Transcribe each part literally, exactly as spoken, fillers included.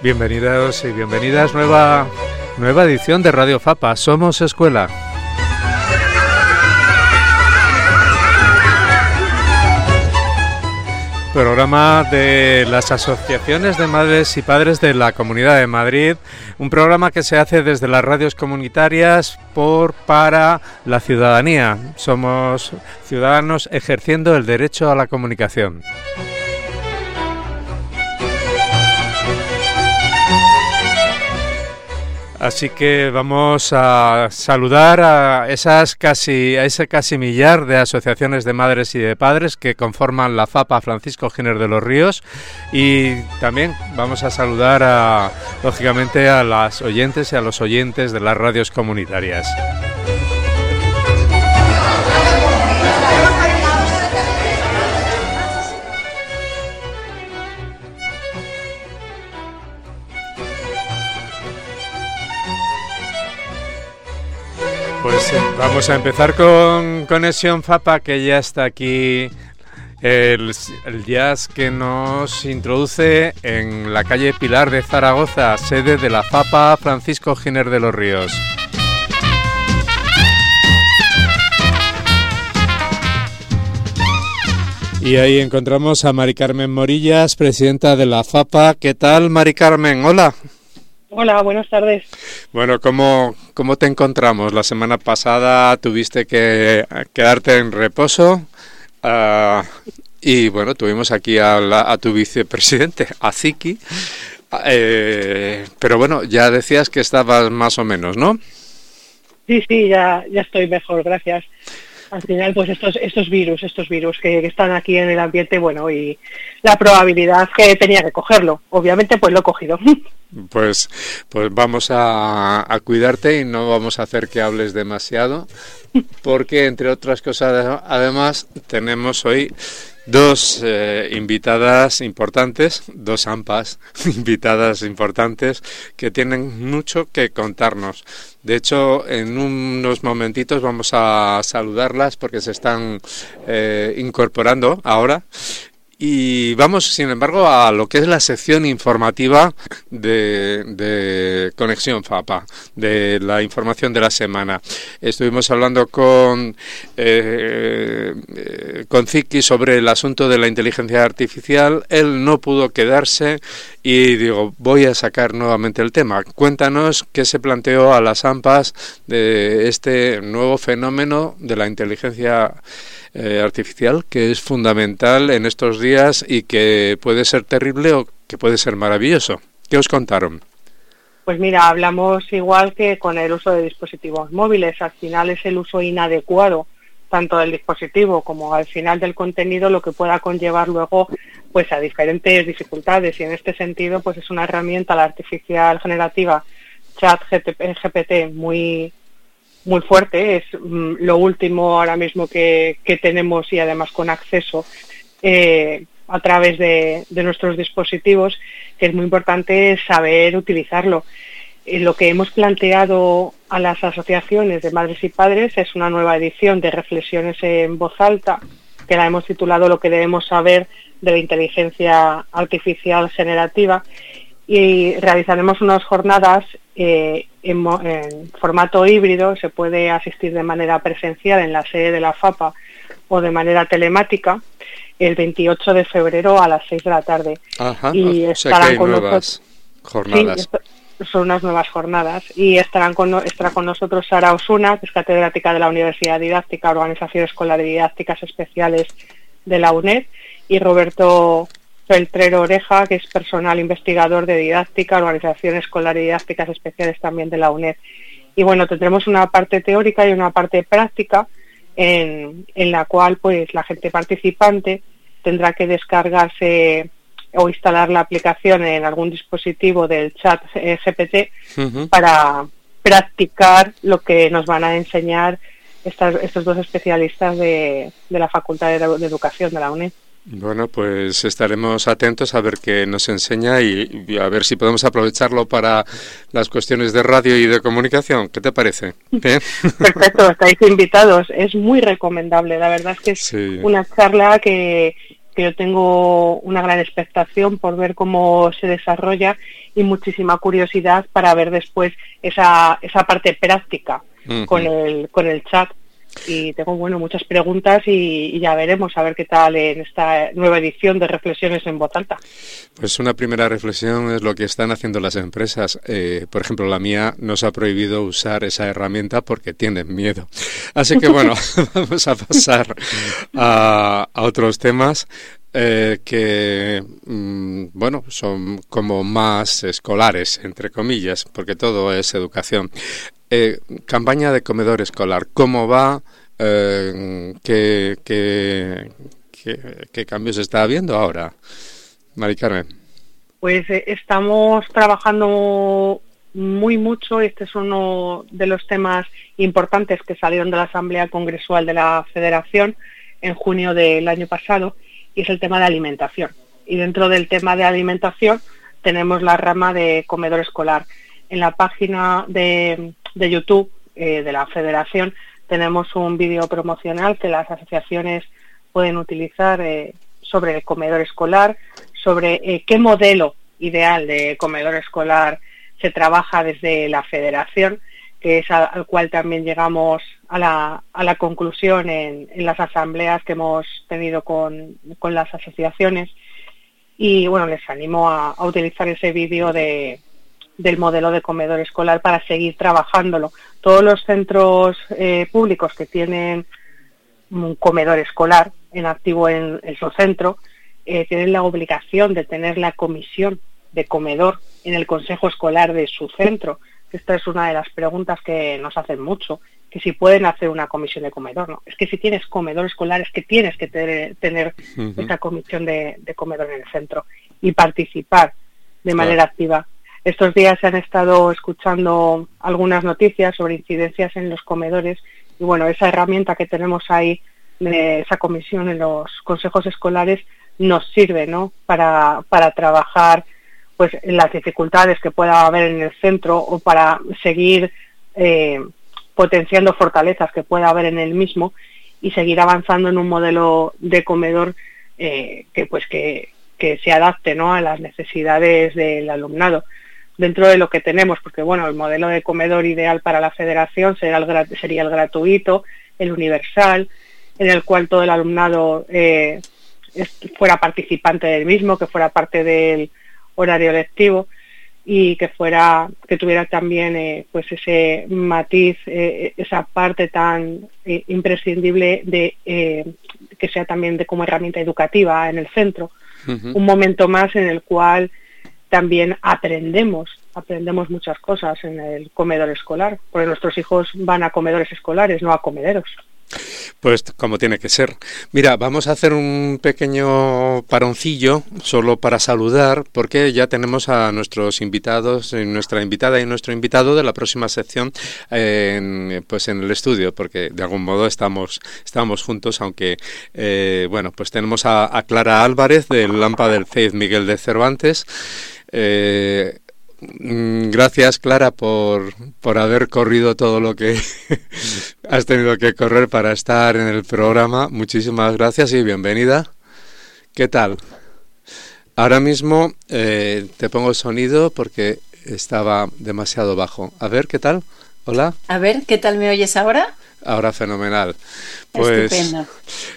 Bienvenidos y bienvenidas, nueva, nueva edición de Radio Fapa, Somos Escuela. Programa de las asociaciones de madres y padres de la Comunidad de Madrid, un programa que se hace desde las radios comunitarias por para la ciudadanía. Somos ciudadanos ejerciendo el derecho a la comunicación. Así que vamos a saludar a esas casi a ese casi millar de asociaciones de madres y de padres que conforman la Fapa Francisco Giner de los Ríos, y también vamos a saludar a, lógicamente, a las oyentes y a los oyentes de las radios comunitarias. Pues eh, vamos a empezar con Conexión Fapa, que ya está aquí, el, el jazz que nos introduce en la calle Pilar de Zaragoza, sede de la Fapa Francisco Giner de los Ríos. Y ahí encontramos a Mari Carmen Morillas, presidenta de la Fapa. ¿Qué tal, Mari Carmen? Hola. Hola, buenas tardes. Bueno, ¿cómo, cómo te encontramos? La semana pasada tuviste que quedarte en reposo uh, y bueno, tuvimos aquí a, la, a tu vicepresidente, a Ziki, eh, pero bueno, ya decías que estabas más o menos, ¿no? Sí, sí, ya, ya estoy mejor, gracias. Al final, pues estos estos virus, estos virus que, que están aquí en el ambiente, bueno, y la probabilidad que tenía que cogerlo, obviamente, pues lo he cogido. Pues, pues vamos a, a cuidarte y no vamos a hacer que hables demasiado, porque entre otras cosas, además, tenemos hoy dos eh, invitadas importantes, dos AMPAs invitadas importantes que tienen mucho que contarnos. De hecho, en unos momentitos vamos a saludarlas porque se están eh, incorporando ahora. Y vamos, sin embargo, a lo que es la sección informativa de, de Conexión Fapa, de la información de la semana. Estuvimos hablando con eh, eh, con Ziki sobre el asunto de la inteligencia artificial. Él no pudo quedarse y digo, voy a sacar nuevamente el tema. Cuéntanos qué se planteó a las AMPAs de este nuevo fenómeno de la inteligencia Eh, artificial, que es fundamental en estos días y que puede ser terrible o que puede ser maravilloso. ¿Qué os contaron? Pues mira, hablamos igual que con el uso de dispositivos móviles. Al final es el uso inadecuado tanto del dispositivo como al final del contenido lo que pueda conllevar luego pues a diferentes dificultades, y en este sentido pues es una herramienta, la artificial generativa G P T, muy muy fuerte, es mm, lo último ahora mismo que, que tenemos, y además con acceso eh, a través de, de nuestros dispositivos, que es muy importante saber utilizarlo. Eh, lo que hemos planteado a las asociaciones de madres y padres es una nueva edición de Reflexiones en Voz Alta, que la hemos titulado Lo que debemos saber de la inteligencia artificial generativa, y realizaremos unas jornadas eh, en, en formato híbrido. Se puede asistir de manera presencial en la sede de la Fapa o de manera telemática el veintiocho de febrero a las seis de la tarde. Ajá, y o sea que hay nuevas jornadas. Sí, esto, son unas nuevas jornadas, y estarán con, estará con nosotros Sara Osuna, que es catedrática de la Universidad Didáctica, Organización Escolar de Didácticas Especiales de la UNED, y Roberto Feltrero Oreja, que es personal investigador de didáctica, Organización Escolar y Didácticas Especiales también de la UNED. Y bueno, tendremos una parte teórica y una parte práctica en, en la cual pues la gente participante tendrá que descargarse o instalar la aplicación en algún dispositivo del chat G P T uh-huh. para practicar lo que nos van a enseñar estas, estos dos especialistas de, de la Facultad de, de Educación de la UNED. Bueno, pues estaremos atentos a ver qué nos enseña y, y a ver si podemos aprovecharlo para las cuestiones de radio y de comunicación. ¿Qué te parece? ¿Bien? Perfecto, estáis invitados. Es muy recomendable. La verdad es que es sí. una charla que, que yo tengo una gran expectación por ver cómo se desarrolla y muchísima curiosidad para ver después esa esa parte práctica uh-huh. con el con el chat. Y tengo, bueno, muchas preguntas y, y ya veremos a ver qué tal en esta nueva edición de Reflexiones en Voz Alta. Pues una primera reflexión es lo que están haciendo las empresas. Eh, por ejemplo, la mía nos ha prohibido usar esa herramienta porque tienen miedo. Así que, bueno, vamos a pasar a, a otros temas. Eh, que, mmm, bueno, son como más escolares, entre comillas, porque todo es educación. Eh, campaña de comedor escolar, ¿cómo va? Eh, ¿qué, qué, qué, ¿Qué cambios está habiendo ahora, Mari Carmen? Pues eh, estamos trabajando muy mucho. Este es uno de los temas importantes que salieron de la Asamblea Congresual de la Federación en junio del año pasado, y es el tema de alimentación. Y dentro del tema de alimentación tenemos la rama de comedor escolar. En la página de, de YouTube eh, de la Federación tenemos un vídeo promocional que las asociaciones pueden utilizar eh, sobre el comedor escolar, sobre eh, qué modelo ideal de comedor escolar se trabaja desde la Federación, que es al, al cual también llegamos a la, a la conclusión en, en las asambleas que hemos tenido con, con las asociaciones. Y bueno, les animo a, a utilizar ese vídeo de, del modelo de comedor escolar para seguir trabajándolo. Todos los centros eh, públicos que tienen un comedor escolar en activo en, en su centro eh, tienen la obligación de tener la comisión de comedor en el consejo escolar de su centro. Esta es una de las preguntas que nos hacen mucho, que si pueden hacer una comisión de comedor. No, es que si tienes comedor escolar es que tienes que tener, tener uh-huh. esa comisión de, de comedor en el centro y participar de claro. manera activa. Estos días se han estado escuchando algunas noticias sobre incidencias en los comedores y bueno, esa herramienta que tenemos ahí, de esa comisión en los consejos escolares, nos sirve, ¿no?, para, para trabajar pues en las dificultades que pueda haber en el centro o para seguir eh, potenciando fortalezas que pueda haber en el mismo y seguir avanzando en un modelo de comedor eh, que pues que, que se adapte, ¿no?, a las necesidades del alumnado dentro de lo que tenemos, porque bueno, el modelo de comedor ideal para la Federación será el, sería el gratuito, el universal, en el cual todo el alumnado eh, fuera participante del mismo, que fuera parte del horario lectivo y que fuera que tuviera también eh, pues ese matiz, eh, esa parte tan eh, imprescindible de eh, que sea también de como herramienta educativa en el centro. Uh-huh. Un momento más en el cual también aprendemos aprendemos muchas cosas en el comedor escolar, porque nuestros hijos van a comedores escolares, no a comederos. Pues como tiene que ser. Mira, vamos a hacer un pequeño paroncillo solo para saludar, porque ya tenemos a nuestros invitados, nuestra invitada y nuestro invitado de la próxima sección en, pues en el estudio, porque de algún modo estamos estamos juntos, aunque eh, bueno, pues tenemos a, a Clara Álvarez del AMPA del C E I D Miguel de Cervantes. Eh, Gracias, Clara, por, por haber corrido todo lo que has tenido que correr para estar en el programa. Muchísimas gracias y bienvenida. ¿Qué tal? Ahora mismo eh, te pongo el sonido porque estaba demasiado bajo. A ver, ¿qué tal? Hola. A ver, ¿qué tal me oyes ahora? Ahora fenomenal. Pues estupendo.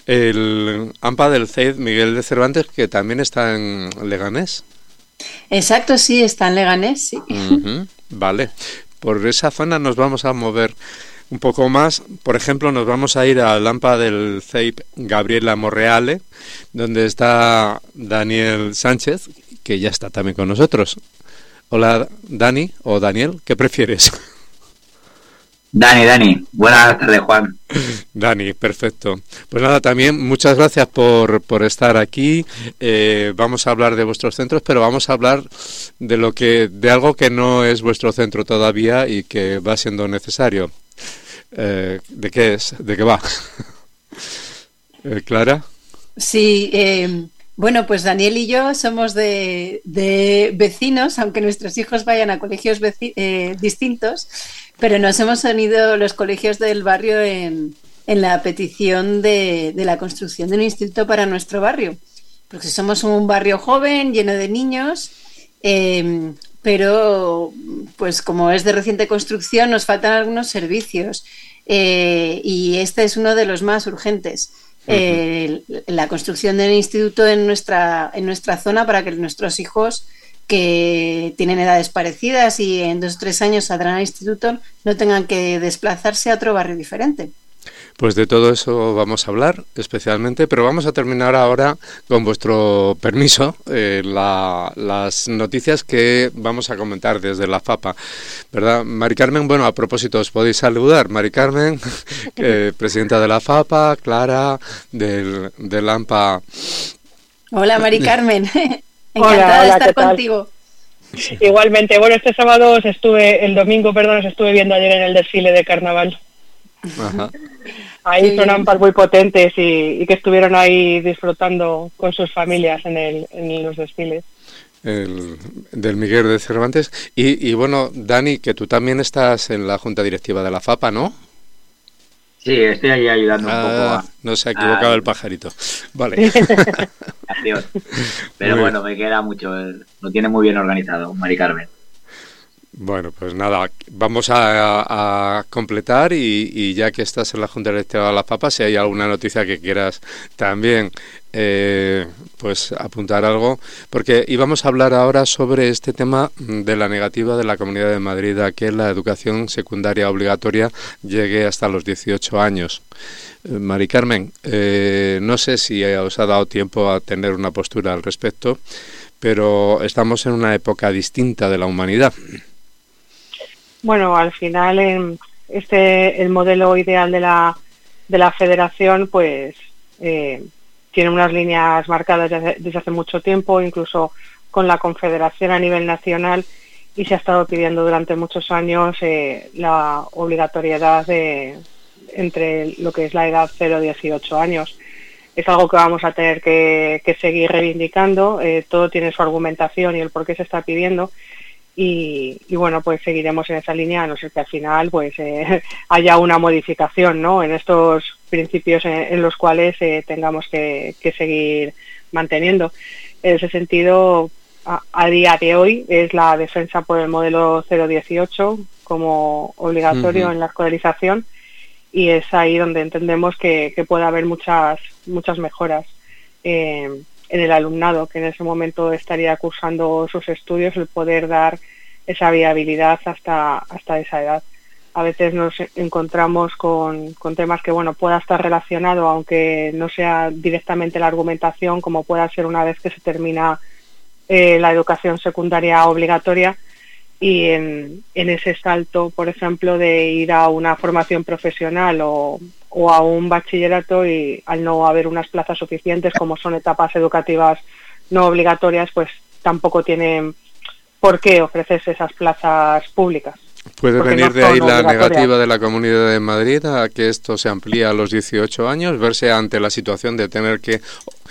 El AMPA del C E I D Miguel de Cervantes, que también está en Leganés. Exacto, sí, está en Leganés, sí. Uh-huh, vale, por esa zona nos vamos a mover un poco más. Por ejemplo, nos vamos a ir al AMPA del C E I P Gabriela Monreale, donde está Daniel Sánchez, que ya está también con nosotros. Hola, Dani, o Daniel, ¿qué prefieres? Dani, Dani. Buenas tardes, Juan. Dani, perfecto. Pues nada, también muchas gracias por, por estar aquí. Eh, vamos a hablar de vuestros centros, pero vamos a hablar de lo que de algo que no es vuestro centro todavía y que va siendo necesario. Eh, ¿De qué es? ¿De qué va? eh, ¿Clara? Sí, eh, bueno, pues Daniel y yo somos de, de vecinos, aunque nuestros hijos vayan a colegios veci- eh, distintos. Pero nos hemos unido los colegios del barrio en, en la petición de, de la construcción de un instituto para nuestro barrio. porque somos un barrio joven, lleno de niños, eh, pero pues como es de reciente construcción nos faltan algunos servicios eh, y este es uno de los más urgentes. Eh, la construcción del instituto en nuestra, en nuestra zona para que nuestros hijos que tienen edades parecidas y en dos o tres años saldrán al instituto no tengan que desplazarse a otro barrio diferente. Pues de todo eso vamos a hablar especialmente, pero vamos a terminar ahora, con vuestro permiso, eh, la, las noticias que vamos a comentar desde la FAPA, ¿verdad? Mari Carmen, bueno, a propósito, os podéis saludar. Mari Carmen, eh, presidenta de la FAPA, Clara, del, del AMPA. Hola, Mari Carmen. Encantada hola, hola, de estar ¿qué tal? contigo. Igualmente, bueno, este sábado os estuve, el domingo, perdón, os estuve viendo ayer en el desfile de carnaval. Ajá. Ahí son ampas muy potentes y, y que estuvieron ahí disfrutando con sus familias en, el, en los desfiles. El, del Miguel de Cervantes. Y, y bueno, Dani, que tú también estás en la Junta Directiva de la FAPA, ¿no? Sí, estoy ahí ayudando ah, un poco a... No se ha equivocado a... el pajarito. Vale. Pero muy bueno, bien. Me queda mucho. Lo tiene muy bien organizado, Mari Carmen. Bueno, pues nada, vamos a, a completar y, y ya que estás en la Junta Directiva de la FAPA, si hay alguna noticia que quieras también eh, pues apuntar algo, porque íbamos a hablar ahora sobre este tema de la negativa de la Comunidad de Madrid a que la educación secundaria obligatoria llegue hasta los dieciocho años. Eh, Mari Carmen, eh, no sé si os ha dado tiempo a tener una postura al respecto, pero estamos en una época distinta de la humanidad. Bueno, al final este el modelo ideal de la de la federación pues eh, tiene unas líneas marcadas desde, desde hace mucho tiempo, incluso con la confederación a nivel nacional, y se ha estado pidiendo durante muchos años eh, la obligatoriedad de entre lo que es la edad cero a dieciocho años. Es algo que vamos a tener que, que seguir reivindicando, eh, todo tiene su argumentación y el por qué se está pidiendo. Y, y bueno, pues seguiremos en esa línea, a no ser que al final pues eh, haya una modificación, ¿no?, en estos principios en, en los cuales eh, tengamos que, que seguir manteniendo. En ese sentido, a, a día de hoy es la defensa por el modelo cero dieciocho como obligatorio uh-huh. en la escolarización, y es ahí donde entendemos que, que puede haber muchas muchas mejoras eh, en el alumnado, que en ese momento estaría cursando sus estudios, el poder dar esa viabilidad hasta hasta esa edad. A veces nos encontramos con, con temas que, bueno, pueda estar relacionado, aunque no sea directamente la argumentación, como pueda ser una vez que se termina eh, la educación secundaria obligatoria, y en, en ese salto, por ejemplo, de ir a una formación profesional o, o a un bachillerato, y al no haber unas plazas suficientes, como son etapas educativas no obligatorias, pues tampoco tienen por qué ofrecerse esas plazas públicas. ¿Puede venir de ahí la negativa de la Comunidad de Madrid a que esto se amplíe a los dieciocho años, verse ante la situación de tener que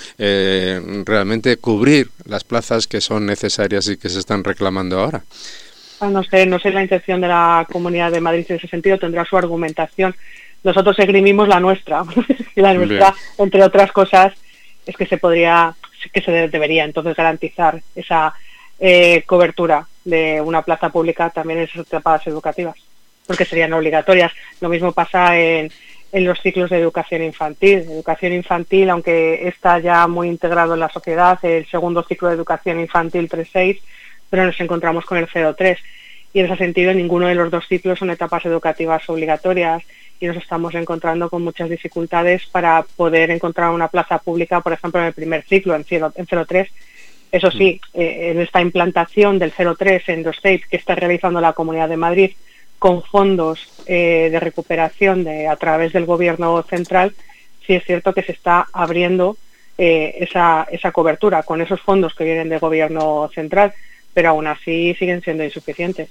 eh, realmente cubrir las plazas que son necesarias y que se están reclamando ahora? No sé, no sé la intención de la Comunidad de Madrid en ese sentido, tendrá su argumentación. Nosotros esgrimimos la nuestra, y la nuestra, bien, entre otras cosas, es que se podría, que se debería entonces garantizar esa eh, cobertura de una plaza pública también en esas etapas educativas, porque serían obligatorias. Lo mismo pasa en, en los ciclos de educación infantil. Educación infantil, aunque está ya muy integrado en la sociedad, el segundo ciclo de educación infantil tres seis, pero nos encontramos con el cero tres, y en ese sentido ninguno de los dos ciclos son etapas educativas obligatorias, y nos estamos encontrando con muchas dificultades para poder encontrar una plaza pública, por ejemplo, en el primer ciclo, en cero tres. Eso sí, eh, en esta implantación del cero tres en dos seis que está realizando la Comunidad de Madrid con fondos eh, de recuperación de, a través del Gobierno central, sí es cierto que se está abriendo eh, esa, esa cobertura con esos fondos que vienen del Gobierno central, pero aún así siguen siendo insuficientes.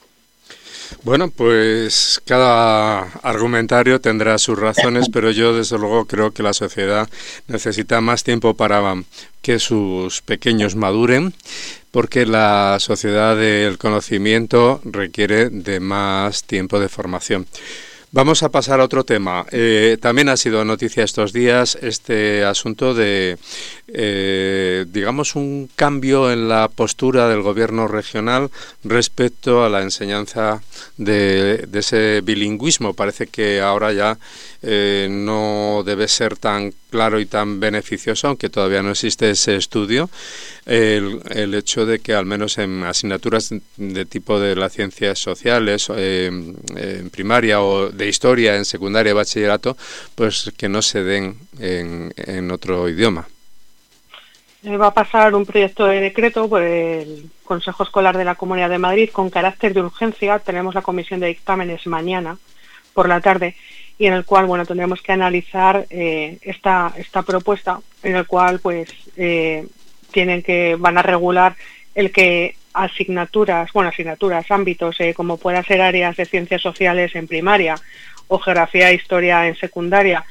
Bueno, pues cada argumentario tendrá sus razones, pero yo desde luego creo que la sociedad necesita más tiempo para que sus pequeños maduren, porque la sociedad del conocimiento requiere de más tiempo de formación. Vamos a pasar a otro tema. Eh, también ha sido noticia estos días este asunto de, eh, digamos, un cambio en la postura del gobierno regional respecto a la enseñanza de, de ese bilingüismo. Parece que ahora ya eh, no debe ser tan claro y tan beneficioso, aunque todavía no existe ese estudio, el, el hecho de que al menos en asignaturas de tipo de las ciencias sociales, eh, en primaria o de historia en secundaria y bachillerato, pues que no se den en, en otro idioma. Va a pasar un proyecto de decreto por el Consejo Escolar de la Comunidad de Madrid con carácter de urgencia. Tenemos la comisión de dictámenes mañana por la tarde, y en el cual, bueno, tendremos que analizar eh, esta esta propuesta, en el cual, pues, eh, tienen que van a regular el que asignaturas, bueno, asignaturas, ámbitos, eh, como puedan ser áreas de ciencias sociales en primaria, o geografía e historia en secundaria,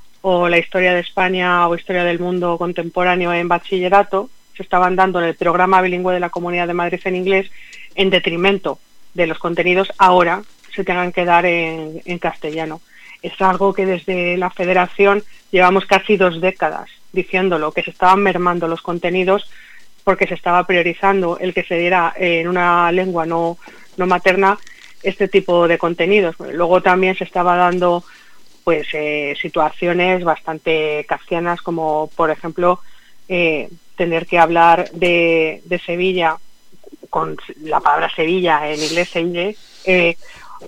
o la historia de España o historia del mundo contemporáneo en bachillerato, se estaban dando en el programa bilingüe de la Comunidad de Madrid en inglés, en detrimento de los contenidos ahora se tengan que dar en, en castellano. Es algo que desde la Federación llevamos casi dos décadas diciéndolo, que se estaban mermando los contenidos porque se estaba priorizando el que se diera en una lengua no, no materna este tipo de contenidos. Luego también se estaba dando pues eh, situaciones bastante kafkianas, como por ejemplo eh, tener que hablar de, de Sevilla con la palabra Sevilla en inglés, Sevilla, eh,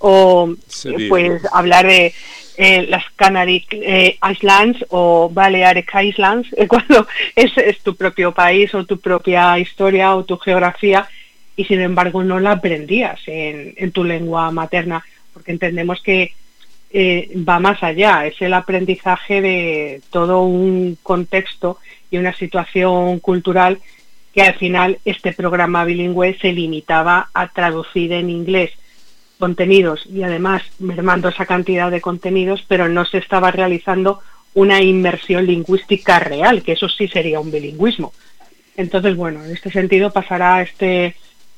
o Sevilla. Pues hablar de eh, las Canary eh, Islands o Balearic Islands, eh, cuando es, es tu propio país o tu propia historia o tu geografía, y sin embargo no la aprendías en, en tu lengua materna, porque entendemos que eh, va más allá, es el aprendizaje de todo un contexto y una situación cultural, que al final este programa bilingüe se limitaba a traducir en inglés contenidos y además mermando esa cantidad de contenidos, pero no se estaba realizando una inmersión lingüística real, que eso sí sería un bilingüismo. Entonces, bueno, en este sentido pasará este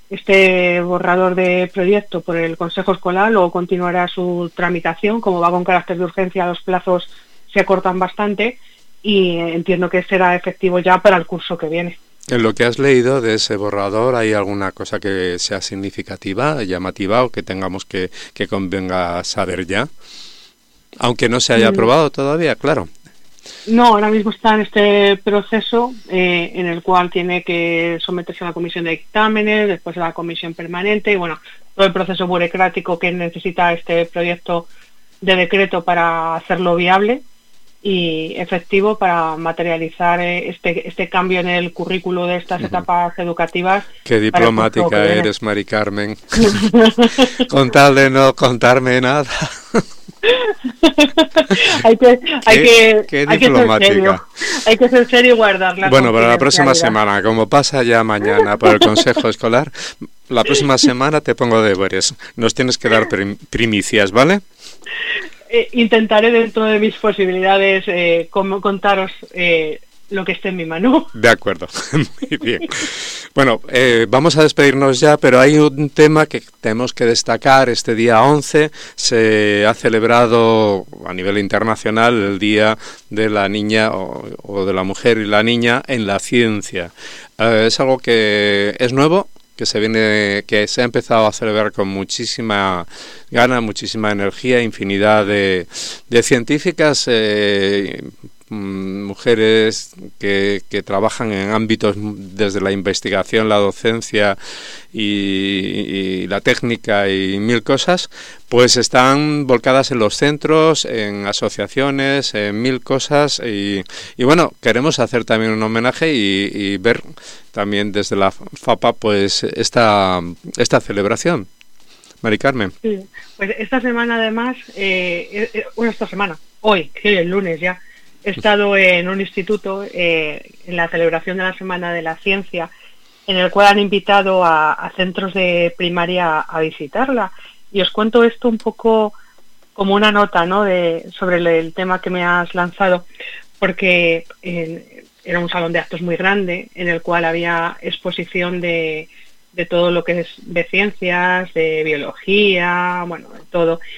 este borrador de proyecto por el Consejo Escolar, luego continuará su tramitación. Como va con carácter de urgencia, los plazos se acortan bastante y entiendo que será efectivo ya para el curso que viene. En lo que has leído de ese borrador, ¿hay alguna cosa que sea significativa, llamativa, o que tengamos que, que convenga saber ya? Aunque no se haya mm. aprobado todavía, claro. No, ahora mismo está en este proceso eh, en el cual tiene que someterse a la comisión de dictámenes, después a la comisión permanente, y bueno, todo el proceso burocrático que necesita este proyecto de decreto para hacerlo viable y efectivo, para materializar este este cambio en el currículo de estas uh-huh. etapas educativas. Qué diplomática eres, Mari Carmen. Con tal de no contarme nada. hay que hay qué, que qué hay diplomática. que ser serio. Hay que ser serio y guardarla. Bueno, para la próxima semana, como pasa ya mañana por el Consejo Escolar, la próxima semana te pongo deberes. Nos tienes que dar prim- primicias, ¿vale? Eh, intentaré dentro de mis posibilidades eh, como contaros eh, lo que esté en mi mano. De acuerdo, muy bien. Bueno, eh, vamos a despedirnos ya, pero hay un tema que tenemos que destacar. Este día once se ha celebrado a nivel internacional el Día de la Niña o, o de la Mujer y la Niña en la Ciencia. Eh, es algo que es nuevo, que se viene, que se ha empezado a celebrar con muchísima gana, muchísima energía, infinidad de, de científicas, eh, mujeres que, que trabajan en ámbitos desde la investigación, la docencia y, y la técnica y mil cosas, pues están volcadas en los centros, en asociaciones, en mil cosas y, y bueno, queremos hacer también un homenaje y, y ver también desde la FAPA pues esta, esta celebración. Mari Carmen. Sí, pues esta semana además, eh, eh, bueno, esta semana, hoy, que es el lunes ya, he estado en un instituto eh, en la celebración de la Semana de la Ciencia, en el cual han invitado a, a centros de primaria a visitarla. Y os cuento esto un poco como una nota, ¿no?, de, sobre el, el tema que me has lanzado, porque eh, era un salón de actos muy grande en el cual había exposición de, de todo lo que es de ciencias, de biología, bueno, de todo.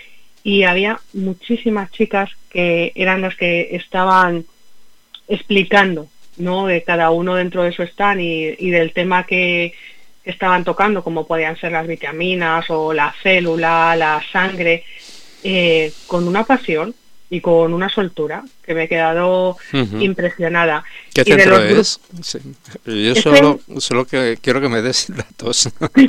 y había muchísimas chicas que eran las que estaban explicando, ¿no?, de cada uno dentro de su stand y, y del tema que estaban tocando, como podían ser las vitaminas o la célula, la sangre, eh, con una pasión y con una soltura que me he quedado uh-huh. impresionada. ¿Qué y centro de los es? Sí. Yo solo, solo que quiero que me des datos.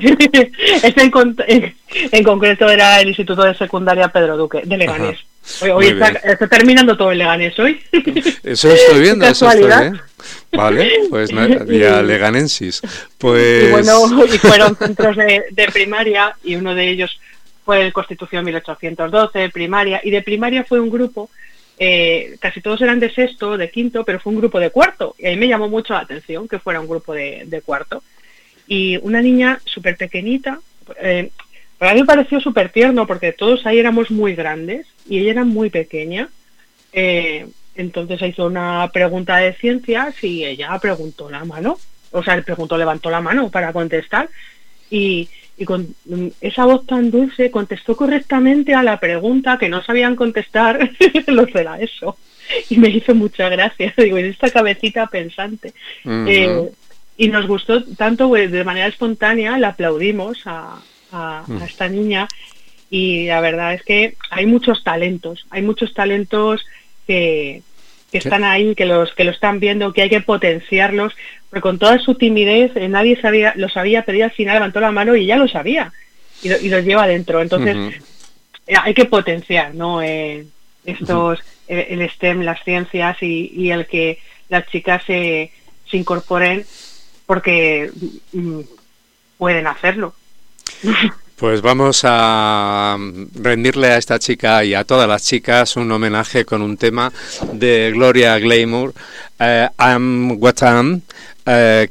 este en, en, en concreto era el Instituto de Secundaria Pedro Duque, de Leganés. Hoy, hoy está, está terminando todo el Leganés hoy. Eso estoy viendo, eso estoy viendo. Vale, pues día leganensis. Pues... Y bueno, y fueron centros de, de primaria, y uno de ellos fue el Constitución mil ochocientos doce, primaria, y de primaria fue un grupo, eh, casi todos eran de sexto, de quinto, pero fue un grupo de cuarto, y ahí me llamó mucho la atención que fuera un grupo de, de cuarto. Y una niña súper pequeñita, eh, para mí me pareció súper tierno, porque todos ahí éramos muy grandes, y ella era muy pequeña, eh, entonces hizo una pregunta de ciencias, y ella preguntó la mano, o sea, le preguntó, levantó la mano para contestar, y... y con esa voz tan dulce contestó correctamente a la pregunta que no sabían contestar los de la ESO, y me hizo mucha gracia, digo, en esta cabecita pensante. Uh-huh. eh, y nos gustó tanto, pues, de manera espontánea le aplaudimos a, a, uh-huh. a esta niña, y la verdad es que hay muchos talentos, hay muchos talentos que, que están ahí, que los que lo están viendo, que hay que potenciarlos, porque con toda su timidez eh, nadie sabía, lo sabía, pero ella al final levantó la mano y ya lo sabía, y lo, y lo lleva adentro. Entonces uh-huh. eh, hay que potenciar, ¿no?, eh, estos, uh-huh. eh, el STEM, las ciencias, y, y el que las chicas se, se incorporen, porque mm, pueden hacerlo. Pues vamos a rendirle a esta chica y a todas las chicas un homenaje con un tema de Gloria Gaynor, eh, I'm What I'm, eh,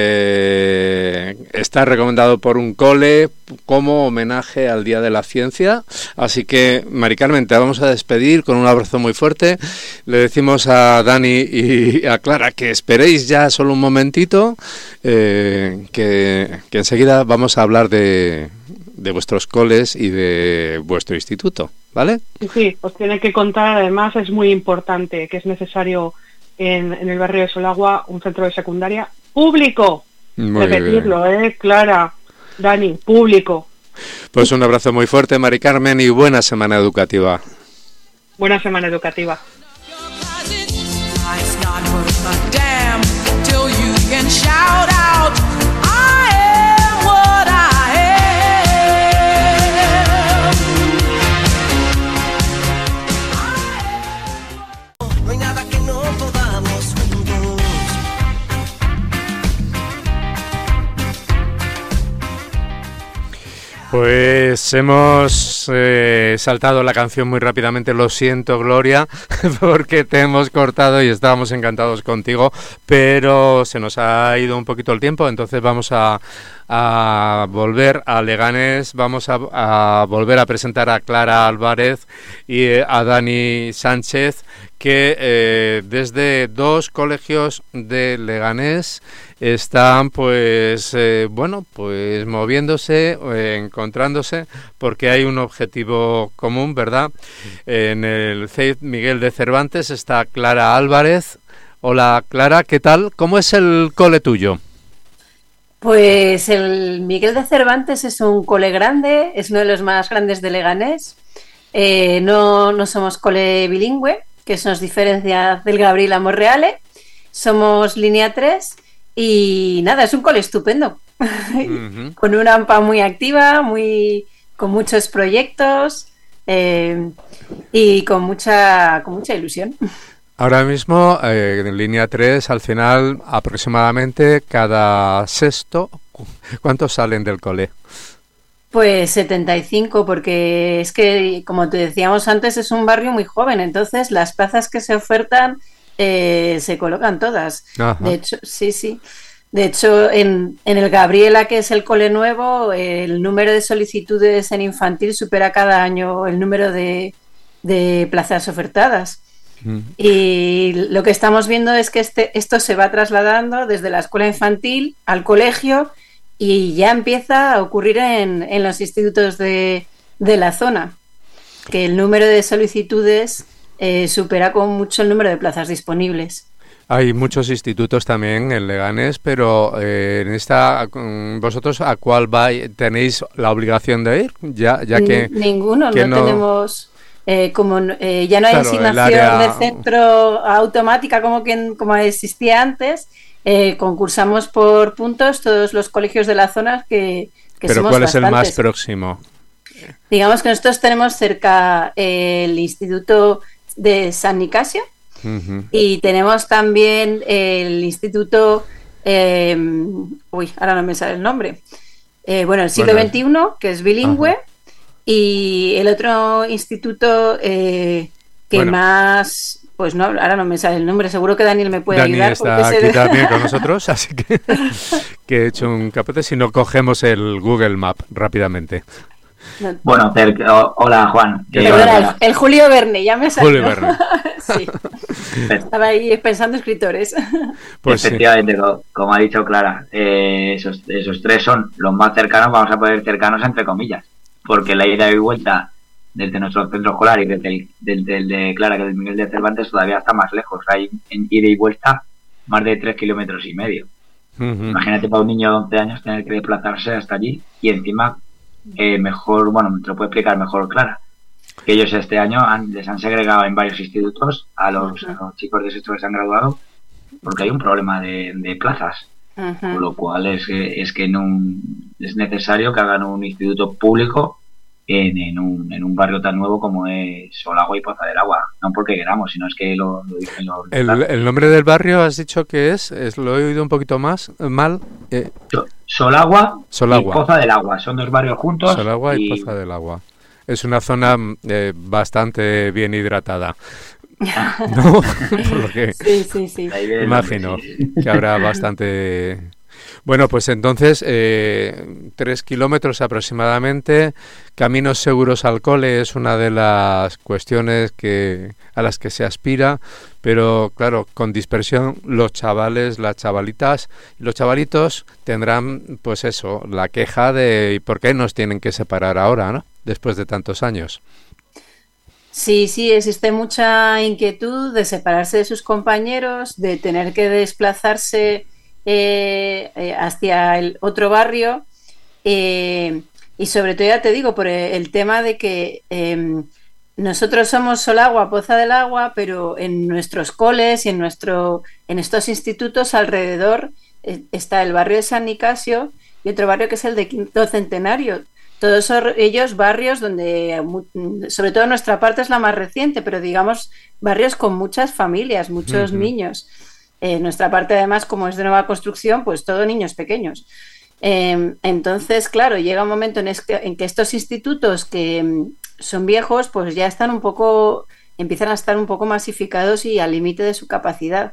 que está recomendado por un cole como homenaje al Día de la Ciencia. Así que, Mari Carmen, te vamos a despedir con un abrazo muy fuerte. Le decimos a Dani y a Clara que esperéis ya solo un momentito, eh, que, que enseguida vamos a hablar de... de vuestros coles y de vuestro instituto, ¿vale? Sí, os tiene que contar, además es muy importante que es necesario en, en el barrio de Solagua un centro de secundaria público. Muy Repetirlo, bien. ¿eh? Clara, Dani, público. Pues un abrazo muy fuerte, Mari Carmen, y buena semana educativa. Buena semana educativa. Pues hemos eh, saltado la canción muy rápidamente, lo siento, Gloria, porque te hemos cortado y estábamos encantados contigo, pero se nos ha ido un poquito el tiempo, entonces vamos a, a volver a Leganés, vamos a, a volver a presentar a Clara Álvarez y eh, a Dani Sánchez, que eh, desde dos colegios de Leganés están pues eh, bueno pues moviéndose, eh, encontrándose, porque hay un objetivo común, ¿verdad? En el C E I Miguel de Cervantes está Clara Álvarez. Hola, Clara, ¿qué tal? ¿Cómo es el cole tuyo? Pues el Miguel de Cervantes es un cole grande, es uno de los más grandes de Leganés. Eh, no, no somos cole bilingüe, que eso nos diferencia del Gabriel Amorreale. Somos línea tres. Y nada, es un cole estupendo, uh-huh. con una A M P A muy activa, muy con muchos proyectos eh, y con mucha con mucha ilusión. Ahora mismo, eh, en línea tres, al final, aproximadamente cada sexto, ¿cuántos salen del cole? Pues setenta y cinco, porque es que, como te decíamos antes, es un barrio muy joven, entonces las plazas que se ofertan Eh, se colocan todas. Ajá. De hecho, sí, sí. De hecho, en, en el Gabriela, que es el cole nuevo, el número de solicitudes en infantil supera cada año el número de, de plazas ofertadas. Mm. Y lo que estamos viendo es que este, esto se va trasladando desde la escuela infantil al colegio y ya empieza a ocurrir en, en los institutos de, de la zona. que el número de solicitudes eh, supera con mucho el número de plazas disponibles. Hay muchos institutos también en Leganés, pero eh, en esta, vosotros ¿a cuál vais? ¿Tenéis la obligación de ir? Ya, ya que ninguno, que no, no tenemos, eh, como eh, ya no hay claro, asignación área... de centro automática como que como existía antes. Eh, concursamos por puntos todos los colegios de la zona que, que pero somos ¿cuál bastantes. es el más próximo? Digamos que nosotros tenemos cerca el Instituto de San Nicasio. Uh-huh. Y tenemos también el instituto, eh, uy, ahora no me sale el nombre, eh, bueno, el siglo bueno, veintiuno, que es bilingüe, uh-huh. Y el otro instituto eh, que bueno. más, pues no, ahora no me sale el nombre, seguro que Daniel me puede Dani ayudar. Dani está aquí de... también con nosotros, así que, que he hecho un capote, si no cogemos el Google Map rápidamente. No. Bueno, oh, hola Juan. Perdona, el, el Julio Verne, ya me salió. Julio Verne. Sí. Estaba ahí pensando escritores. Pues efectivamente, sí. como, como ha dicho Clara, eh, esos, esos tres son los más cercanos, vamos a poner cercanos entre comillas, porque la ida y vuelta desde nuestro centro escolar y desde el, desde el de Clara, que es el Miguel de Cervantes, todavía está más lejos. Hay en ida y vuelta más de tres kilómetros y medio. Uh-huh. Imagínate para un niño de once años tener que desplazarse hasta allí y encima... Eh, mejor, bueno, te lo puede explicar mejor Clara, que ellos este año han, les han segregado en varios institutos a los, uh-huh. a los chicos de sexto que se han graduado porque hay un problema de, de plazas, uh-huh. Por lo cual es, es que en un, es necesario que hagan un instituto público en, en, un, en un barrio tan nuevo como es Solagua y Poza del Agua, no porque queramos, sino es que lo, lo dicen los... El, el nombre del barrio has dicho que es, es lo he oído un poquito más mal... Eh. Solagua, Solagua y Poza del Agua, son dos barrios juntos. Solagua y, y Poza del Agua. Es una zona eh, bastante bien hidratada. ¿No? Por lo que sí, sí, sí. imagino que habrá bastante... Bueno, pues entonces, eh, tres kilómetros aproximadamente, caminos seguros al cole es una de las cuestiones que a las que se aspira, pero claro, con dispersión los chavales, las chavalitas y los chavalitos tendrán, pues eso, la queja de ¿por qué nos tienen que separar ahora, ¿no? Después de tantos años. Sí, sí, existe mucha inquietud de separarse de sus compañeros, de tener que desplazarse Eh, eh, hacia el otro barrio eh, y sobre todo ya te digo por el tema de que eh, nosotros somos Solagua, Poza del Agua, pero en nuestros coles y en nuestro en estos institutos alrededor eh, está el barrio de San Nicasio y otro barrio que es el de Quinto Centenario. Todos son ellos barrios donde, sobre todo nuestra parte es la más reciente, pero digamos barrios con muchas familias, muchos uh-huh. niños. Eh, nuestra parte además, como es de nueva construcción, pues todo niños pequeños. Eh, entonces, claro, llega un momento en, es que, en que estos institutos que um, son viejos, pues ya están un poco, empiezan a estar un poco masificados y al límite de su capacidad.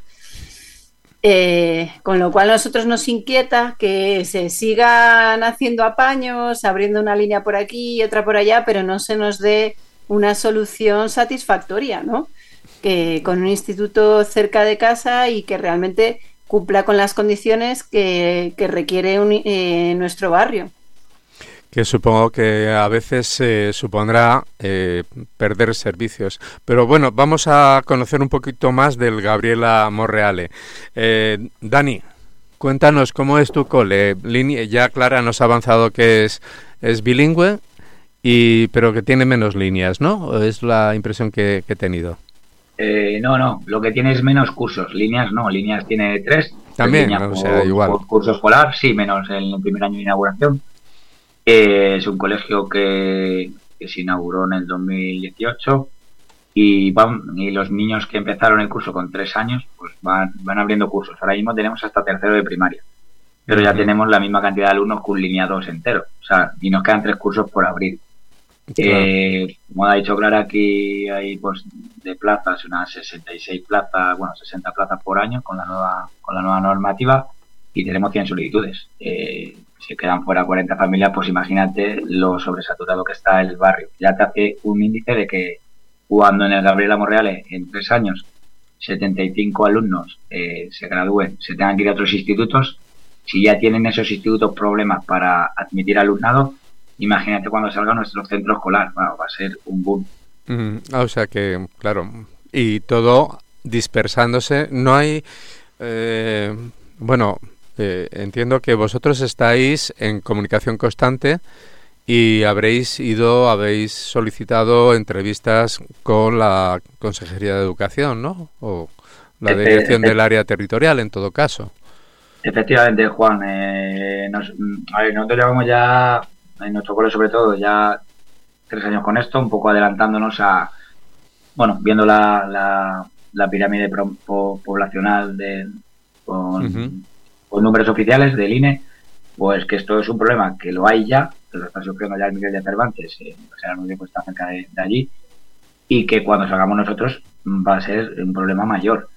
Eh, con lo cual a nosotros nos inquieta que se sigan haciendo apaños, abriendo una línea por aquí y otra por allá, pero no se nos dé una solución satisfactoria, ¿no? Que con un instituto cerca de casa y que realmente cumpla con las condiciones que, que requiere un, eh, nuestro barrio. Que supongo que a veces eh, supondrá eh, perder servicios. Pero bueno, vamos a conocer un poquito más del Gabriela Monreale. Eh, Dani, cuéntanos cómo es tu cole. Línea, ya Clara nos ha avanzado que es, es bilingüe, y pero que tiene menos líneas, ¿no? Es la impresión que, que he tenido. Eh, no, no, lo que tiene es menos cursos, líneas no, líneas tiene tres. También, tres o por, sea, igual. Por curso escolar, sí, menos en el primer año de inauguración. Eh, es un colegio que, que se inauguró en el dos mil dieciocho y, van, y los niños que empezaron el curso con tres años, pues van, van abriendo cursos. Ahora mismo tenemos hasta tercero de primaria, pero ya tenemos la misma cantidad de alumnos que un línea dos entero, o sea, y nos quedan tres cursos por abrir. Claro. Eh, como ha dicho Clara, aquí hay pues de plazas unas sesenta y seis plazas, bueno, sesenta plazas por año con la nueva con la nueva normativa y tenemos cien solicitudes. Eh, si quedan fuera cuarenta familias, pues imagínate lo sobresaturado que está el barrio. Ya te hace un índice de que cuando en el Gabriela Monreale en tres años setenta y cinco alumnos eh, se gradúen, se tengan que ir a otros institutos, si ya tienen esos institutos problemas para admitir alumnado, imagínate cuando salga nuestro centro escolar, bueno, va a ser un boom. Mm, o sea que, claro, y todo dispersándose, no hay, eh, bueno, eh, entiendo que vosotros estáis en comunicación constante y habréis ido, habéis solicitado entrevistas con la Consejería de Educación, ¿no? O la Efe- dirección efe- del área territorial, en todo caso. Efectivamente, Juan, eh, nos, a ver, nosotros llevamos ya, en nuestro cole sobre todo, ya tres años con esto, un poco adelantándonos a, bueno, viendo la, la, la pirámide pro- po- poblacional de, con, Ujú. con números oficiales del I N E, pues que esto es un problema que lo hay ya, que lo está sufriendo ya el Miguel de Cervantes, eh, o sea, el municipio está cerca de, de allí, y que cuando salgamos nosotros va a ser un problema mayor.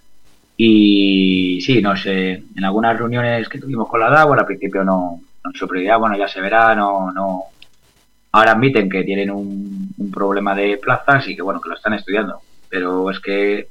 Y sí, no sé, en algunas reuniones que tuvimos con la D A, bueno, al principio no, no se prioridad, bueno, ya se verá, no, no. Ahora admiten que tienen un, un problema de plazas y que bueno, que lo están estudiando. Pero es que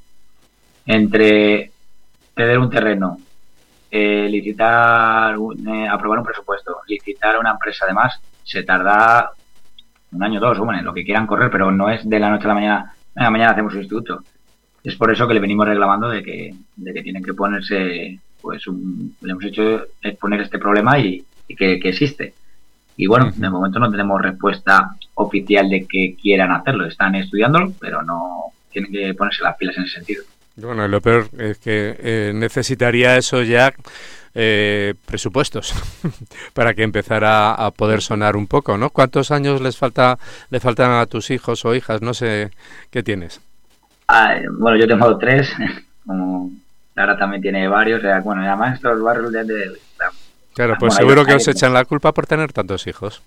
entre ceder un terreno, eh, licitar, un- eh, aprobar un presupuesto, licitar a una empresa además, se tarda un año o dos, bueno, lo que quieran correr, pero no es de la noche a la mañana, "Venga, mañana hacemos un instituto". Es por eso que le venimos reclamando de que, de que tienen que ponerse, pues un, le hemos hecho exponer este problema y, y que, que existe. Y bueno, Ujú. de momento no tenemos respuesta oficial de que quieran hacerlo. Están estudiándolo, pero no tienen que ponerse las pilas en ese sentido. Bueno, lo peor es que eh, necesitaría eso ya eh, presupuestos para que empezara a poder sonar un poco, ¿no? ¿Cuántos años les falta le faltan a tus hijos o hijas? No sé qué tienes. Ah, bueno, yo tengo tres, como Lara también tiene varios, o sea, bueno, y además estos barrios de... de- Claro, pues bueno, seguro hay- que hay- os echan la culpa por tener tantos hijos.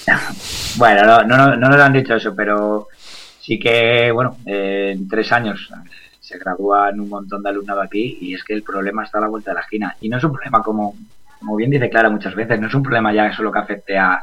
Bueno, no, no, no, no nos han dicho eso, pero sí que, bueno, eh, en tres años se gradúan un montón de alumnado aquí y es que el problema está a la vuelta de la esquina. Y no es un problema, como, como bien dice Clara muchas veces, no es un problema ya solo que afecte a,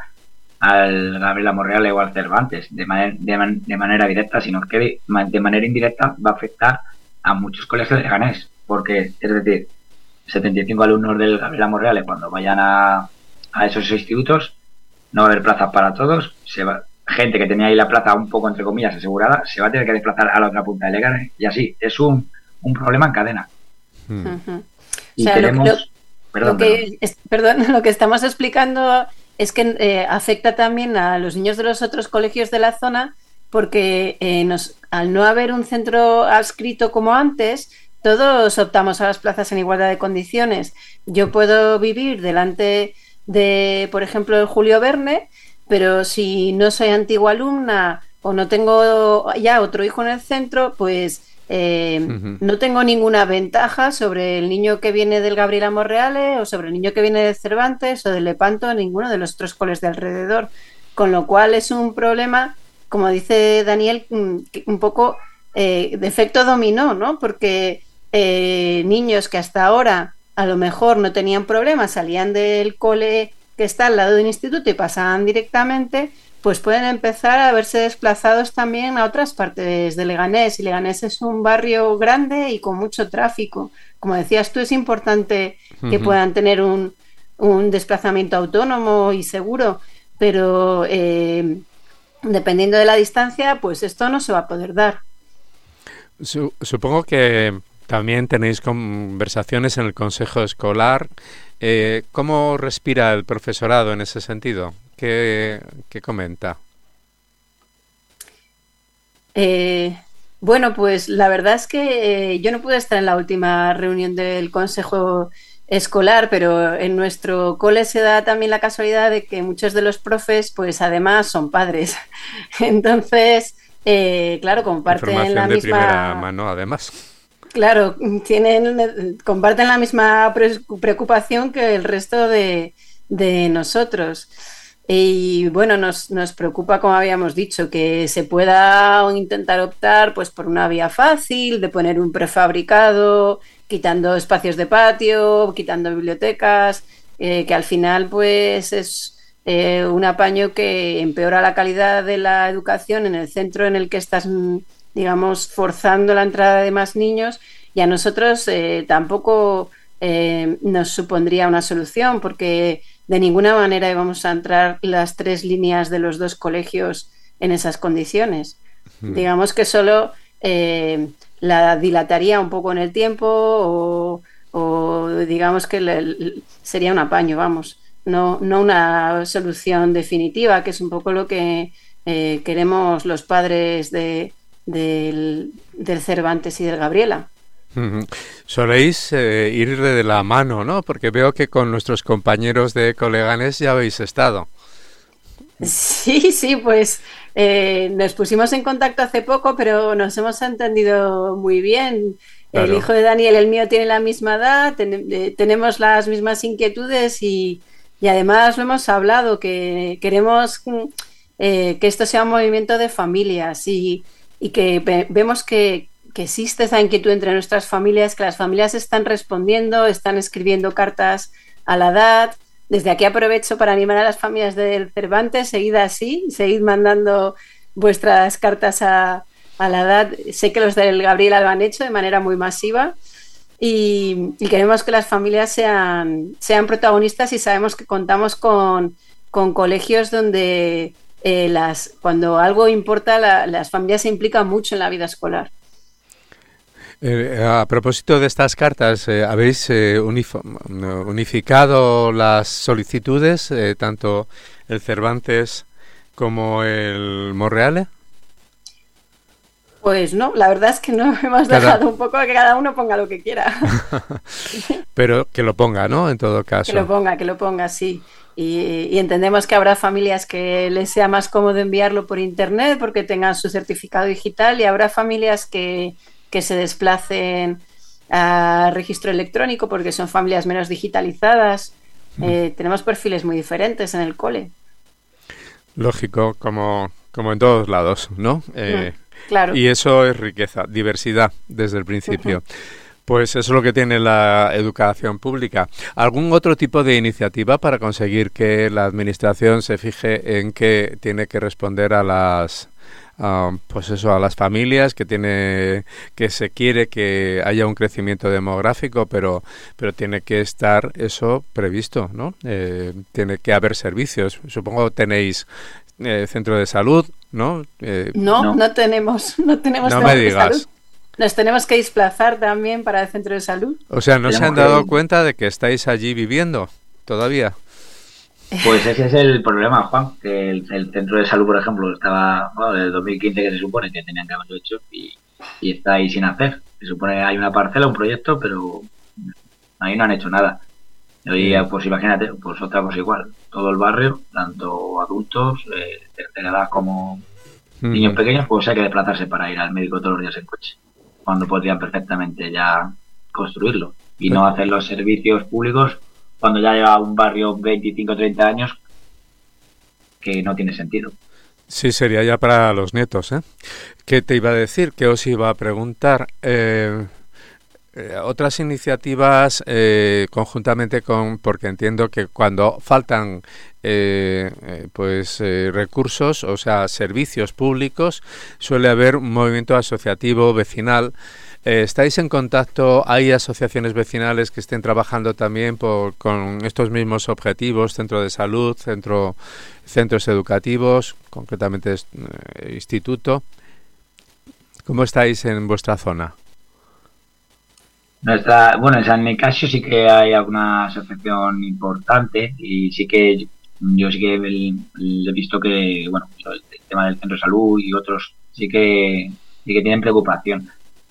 al Gabriela Monreal o al Cervantes de, manera de, man, de manera directa, sino que de, de manera indirecta va a afectar a muchos colegios de Leganés, porque, es decir, setenta y cinco alumnos del Gabriela Monreal cuando vayan a, a esos institutos no va a haber plazas para todos, se va, gente que tenía ahí la plaza un poco entre comillas asegurada, se va a tener que desplazar a la otra punta de Leganés y así, es un, un problema en cadena. Mm. Ujú. O Y sea, lo, tenemos... lo- perdón, lo que perdón. es- perdón, lo que estamos explicando es que eh, afecta también a los niños de los otros colegios de la zona porque eh, nos, al no haber un centro adscrito como antes, todos optamos a las plazas en igualdad de condiciones. Yo puedo vivir delante de, por ejemplo, el Julio Verne, pero si no soy antigua alumna o no tengo ya otro hijo en el centro, pues eh, Ujú. no tengo ninguna ventaja sobre el niño que viene del Gabriela Monreale o sobre el niño que viene de Cervantes o del Lepanto o ninguno de los otros coles de alrededor. Con lo cual es un problema, como dice Daniel, un, un poco eh, de efecto dominó, ¿no? Porque eh, niños que hasta ahora a lo mejor no tenían problemas, salían del cole que está al lado del instituto y pasaban directamente, pues pueden empezar a verse desplazados también a otras partes de Leganés. Y Leganés es un barrio grande y con mucho tráfico. Como decías tú, es importante que Ujú. puedan tener un, un desplazamiento autónomo y seguro, pero eh, dependiendo de la distancia, pues esto no se va a poder dar. Su- supongo que también tenéis conversaciones en el consejo escolar. Eh, ¿cómo respira el profesorado en ese sentido? ¿Qué, qué comenta? Eh, bueno, pues la verdad es que eh, yo no pude estar en la última reunión del consejo escolar, pero en nuestro cole se da también la casualidad de que muchos de los profes, pues además son padres. Entonces, eh, claro, comparten la Información de primera misma, mano, además. claro, tienen, comparten la misma pre- preocupación que el resto de, de nosotros. Y bueno, nos, nos preocupa, como habíamos dicho, que se pueda intentar optar pues por una vía fácil, de poner un prefabricado, quitando espacios de patio, quitando bibliotecas, eh, que al final pues es eh, un apaño que empeora la calidad de la educación en el centro en el que estás, digamos, forzando la entrada de más niños, y a nosotros eh, tampoco eh, nos supondría una solución, porque de ninguna manera íbamos a entrar las tres líneas de los dos colegios en esas condiciones. Mm. Digamos que solo eh, la dilataría un poco en el tiempo o, o digamos que le, sería un apaño, vamos, no, no una solución definitiva, que es un poco lo que eh, queremos los padres de, del, del Cervantes y del Gabriela. Soléis eh, ir de la mano, ¿no? Porque veo que con nuestros compañeros de Coleganes ya habéis estado. Sí, sí, pues eh, nos pusimos en contacto hace poco, pero nos hemos entendido muy bien. Claro. El hijo de Daniel, el mío, tiene la misma edad, ten, eh, tenemos las mismas inquietudes y, y además lo hemos hablado, que queremos eh, que esto sea un movimiento de familias y, y que ve, vemos que que existe esa inquietud entre nuestras familias, que las familias están respondiendo, están escribiendo cartas a la edad. Desde aquí aprovecho para animar a las familias del Cervantes, seguid así, seguid mandando vuestras cartas a, a la edad. Sé que los del Gabriela lo han hecho de manera muy masiva y, y queremos que las familias sean, sean protagonistas y sabemos que contamos con, con colegios donde eh, las, cuando algo importa, la, las familias se implican mucho en la vida escolar. Eh, a propósito de estas cartas, eh, ¿habéis eh, unif- unificado las solicitudes, eh, tanto el Cervantes como el Monreale? Pues no, la verdad es que no, hemos cada... dejado un poco que cada uno ponga lo que quiera. Pero que lo ponga, ¿no? En todo caso. Que lo ponga, que lo ponga, sí. Y, y entendemos que habrá familias que les sea más cómodo enviarlo por internet porque tengan su certificado digital y habrá familias que... que se desplacen a registro electrónico porque son familias menos digitalizadas. Eh, mm. Tenemos perfiles muy diferentes en el cole. Lógico, como, como en todos lados, ¿no? Eh, mm, claro. Y eso es riqueza, diversidad desde el principio. Uh-huh. Pues eso es lo que tiene la educación pública. ¿Algún otro tipo de iniciativa para conseguir que la administración se fije en que tiene que responder a las... Uh, pues eso, a las familias, que tiene que se quiere que haya un crecimiento demográfico, pero pero tiene que estar eso previsto, ¿no? Eh, tiene que haber servicios. Supongo tenéis eh, centro de salud, ¿no? Eh, no, no, no tenemos, no tenemos no centro me digas. de salud. Nos tenemos que desplazar también para el centro de salud. O sea, ¿no tenemos se han que... dado cuenta de que estáis allí viviendo todavía? Pues ese es el problema, Juan, que el, el centro de salud, por ejemplo, estaba bueno, desde el dos mil quince que se supone que tenían que haberlo hecho y, y está ahí sin hacer. Se supone que hay una parcela, un proyecto, pero ahí no han hecho nada. Y pues imagínate, pues otra cosa igual, todo el barrio, tanto adultos, eh, tercera edad como mm. niños pequeños, pues hay que desplazarse para ir al médico todos los días en coche, cuando podrían perfectamente ya construirlo y no hacer los servicios públicos cuando ya lleva un barrio veinticinco o treinta años, que no tiene sentido. Sí, sería ya para los nietos, ¿eh? ¿Qué te iba a decir? ¿Qué os iba a preguntar? Eh, eh, otras iniciativas eh, conjuntamente con... Porque entiendo que cuando faltan eh, eh, pues eh, recursos, o sea, servicios públicos, suele haber un movimiento asociativo vecinal. Eh, ¿Estáis en contacto? ¿Hay asociaciones vecinales que estén trabajando también por, con estos mismos objetivos? Centro de salud, centro, centros educativos, concretamente eh, instituto. ¿Cómo estáis en vuestra zona? Nuestra, bueno, en mi caso sí que hay alguna asociación importante y sí que yo sí que he visto que, bueno, el tema del centro de salud y otros sí que, sí que tienen preocupación.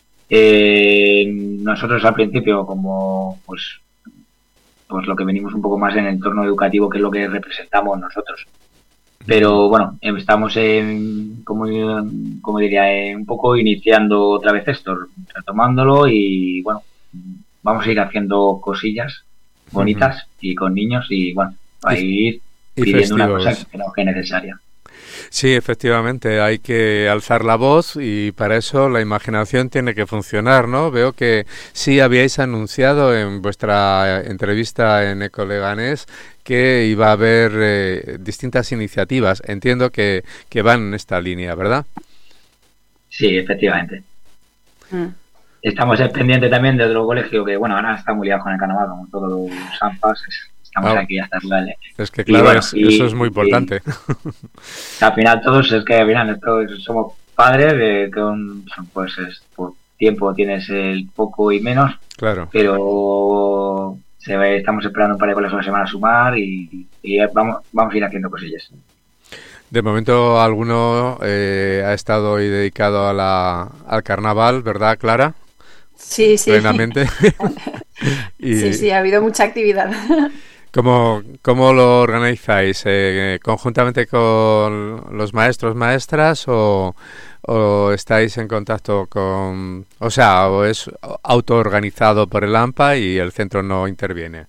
Eh, nosotros al principio, como pues pues lo que venimos un poco más en el entorno educativo, que es lo que representamos nosotros, pero bueno, estamos en, como, como diría, eh, un poco iniciando otra vez esto, retomándolo y bueno, vamos a ir haciendo cosillas bonitas uh-huh. y con niños y bueno, a ir y pidiendo festivos. Una cosa que no que es necesaria. Sí, efectivamente, hay que alzar la voz y para eso la imaginación tiene que funcionar, ¿no? Veo que sí habíais anunciado en vuestra entrevista en Ecoleganés que iba a haber eh, distintas iniciativas. Entiendo que, que van en esta línea, ¿verdad? Sí, efectivamente. Mm. estamos pendientes también de otro colegio que, bueno, ahora está muy liado con el carnaval, como todos los AMPAs. Estamos ah, aquí hasta el... Es que claro, bueno, es, y, eso es muy importante. Y, al final todos, es que al final todos somos padres, eh, con, pues es, por tiempo tienes el poco y menos, claro, pero se ve, estamos esperando un par de colegios una semana a sumar y, y vamos, vamos a ir haciendo cosillas. De momento alguno eh, ha estado hoy dedicado a la, al carnaval, ¿verdad, Clara? Sí, sí. Plenamente. y, sí, sí, ha habido mucha actividad. ¿Cómo, cómo lo organizáis? Eh, ¿Conjuntamente con los maestros, maestras o, o estáis en contacto con... O sea, o es autoorganizado por el AMPA y el centro no interviene?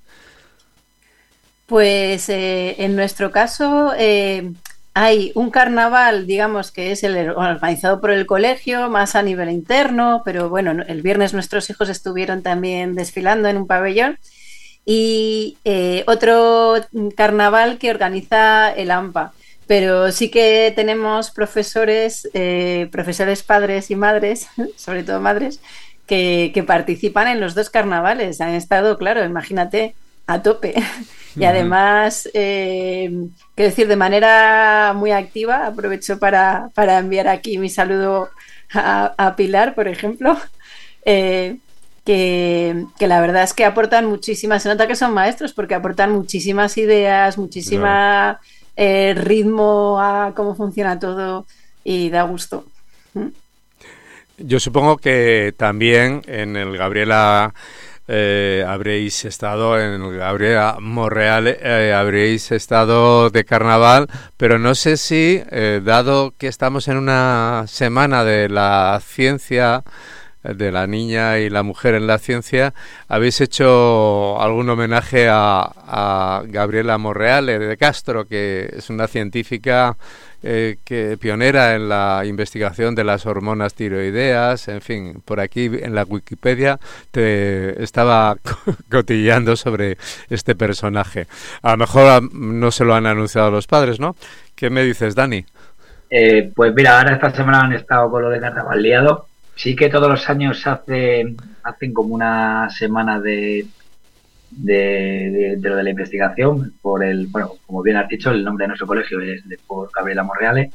Pues eh, en nuestro caso... Eh, hay un carnaval, digamos, que es el organizado por el colegio, más a nivel interno, pero bueno, el viernes nuestros hijos estuvieron también desfilando en un pabellón. Y eh, otro carnaval que organiza el AMPA. Pero sí que tenemos profesores, eh, profesores padres y madres, sobre todo madres, que, que participan en los dos carnavales. Han estado, claro, imagínate, a tope. Y además, eh, quiero decir, de manera muy activa, aprovecho para, para enviar aquí mi saludo a, a Pilar, por ejemplo, eh, que, que la verdad es que aportan muchísimas, se nota que son maestros porque aportan muchísimas ideas, muchísima eh, ritmo a cómo funciona todo y da gusto. Yo supongo que también en el Gabriela... Eh, habréis estado en Gabriela Monreal, eh, habréis estado de carnaval, pero no sé si, eh, dado que estamos en una semana de la ciencia, de la niña y la mujer en la ciencia, habéis hecho algún homenaje a, a Gabriela Monreal de Castro, que es una científica eh, que pionera en la investigación de las hormonas tiroideas. En fin, por aquí en la Wikipedia te estaba cotilleando sobre este personaje. A lo mejor no se lo han anunciado los padres, ¿no? ¿Qué me dices, Dani? Eh, pues mira, ahora esta semana han estado con lo de carnaval liado. Sí que todos los años hacen, hacen como una semana de, de, de, de lo de la investigación por el, bueno, como bien has dicho, el nombre de nuestro colegio es de, por Gabriela Monreal.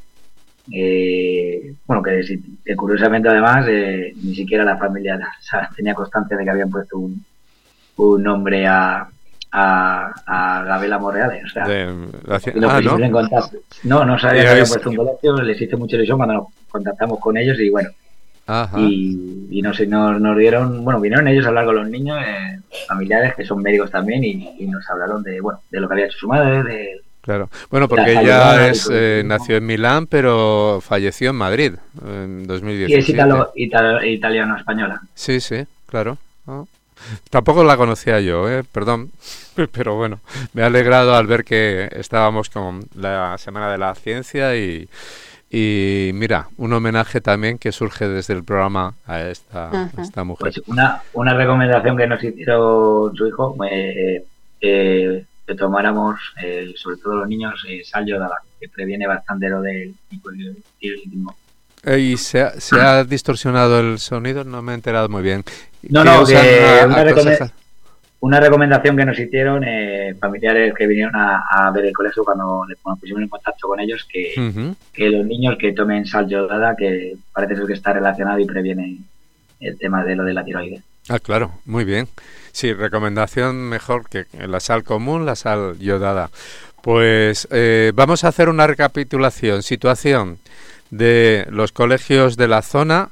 Eh, bueno, que, que curiosamente además eh, ni siquiera la familia o sea, tenía constancia de que habían puesto un, un nombre a, a, a Gabriela Monreal. O sea, de, la, lo ah, ¿no? no, no sabía que habían puesto un colegio, les hizo mucha ilusión cuando nos contactamos con ellos y bueno. Ajá. Y, y no sé, nos, nos dieron, bueno, vinieron ellos a hablar con los niños, eh, familiares que son médicos también y, y nos hablaron de, bueno, de lo que había hecho su madre, de... Claro, bueno, porque ella es, eh, nació en Milán, pero falleció en Madrid en dos mil diecisiete. Sí, es italo, italo, italiano-española. Sí, sí, claro. Oh. Tampoco la conocía yo, eh, perdón, pero bueno, me ha alegrado al ver que estábamos con la Semana de la Ciencia y... Y mira, un homenaje también que surge desde el programa a esta, uh-huh. a esta mujer. Pues una, una recomendación que nos hicieron su hijo, eh, eh, que tomáramos, eh, sobre todo los niños, eh, sal yodada, que previene bastante lo del hipotiroidismo. ¿Y se ha, se ha distorsionado el sonido? No me he enterado muy bien. No, no, que a, una, a recomend- una recomendación que nos hicieron eh, familiares que vinieron a, a ver el colegio cuando nos pusimos en contacto con ellos, que, uh-huh. que los niños que tomen sal yodada, que parece ser que está relacionado y previene el tema de lo de la tiroides. Ah, claro, muy bien. Sí, recomendación mejor que la sal común, la sal yodada. Pues eh, vamos a hacer una recapitulación. Situación de los colegios de la zona,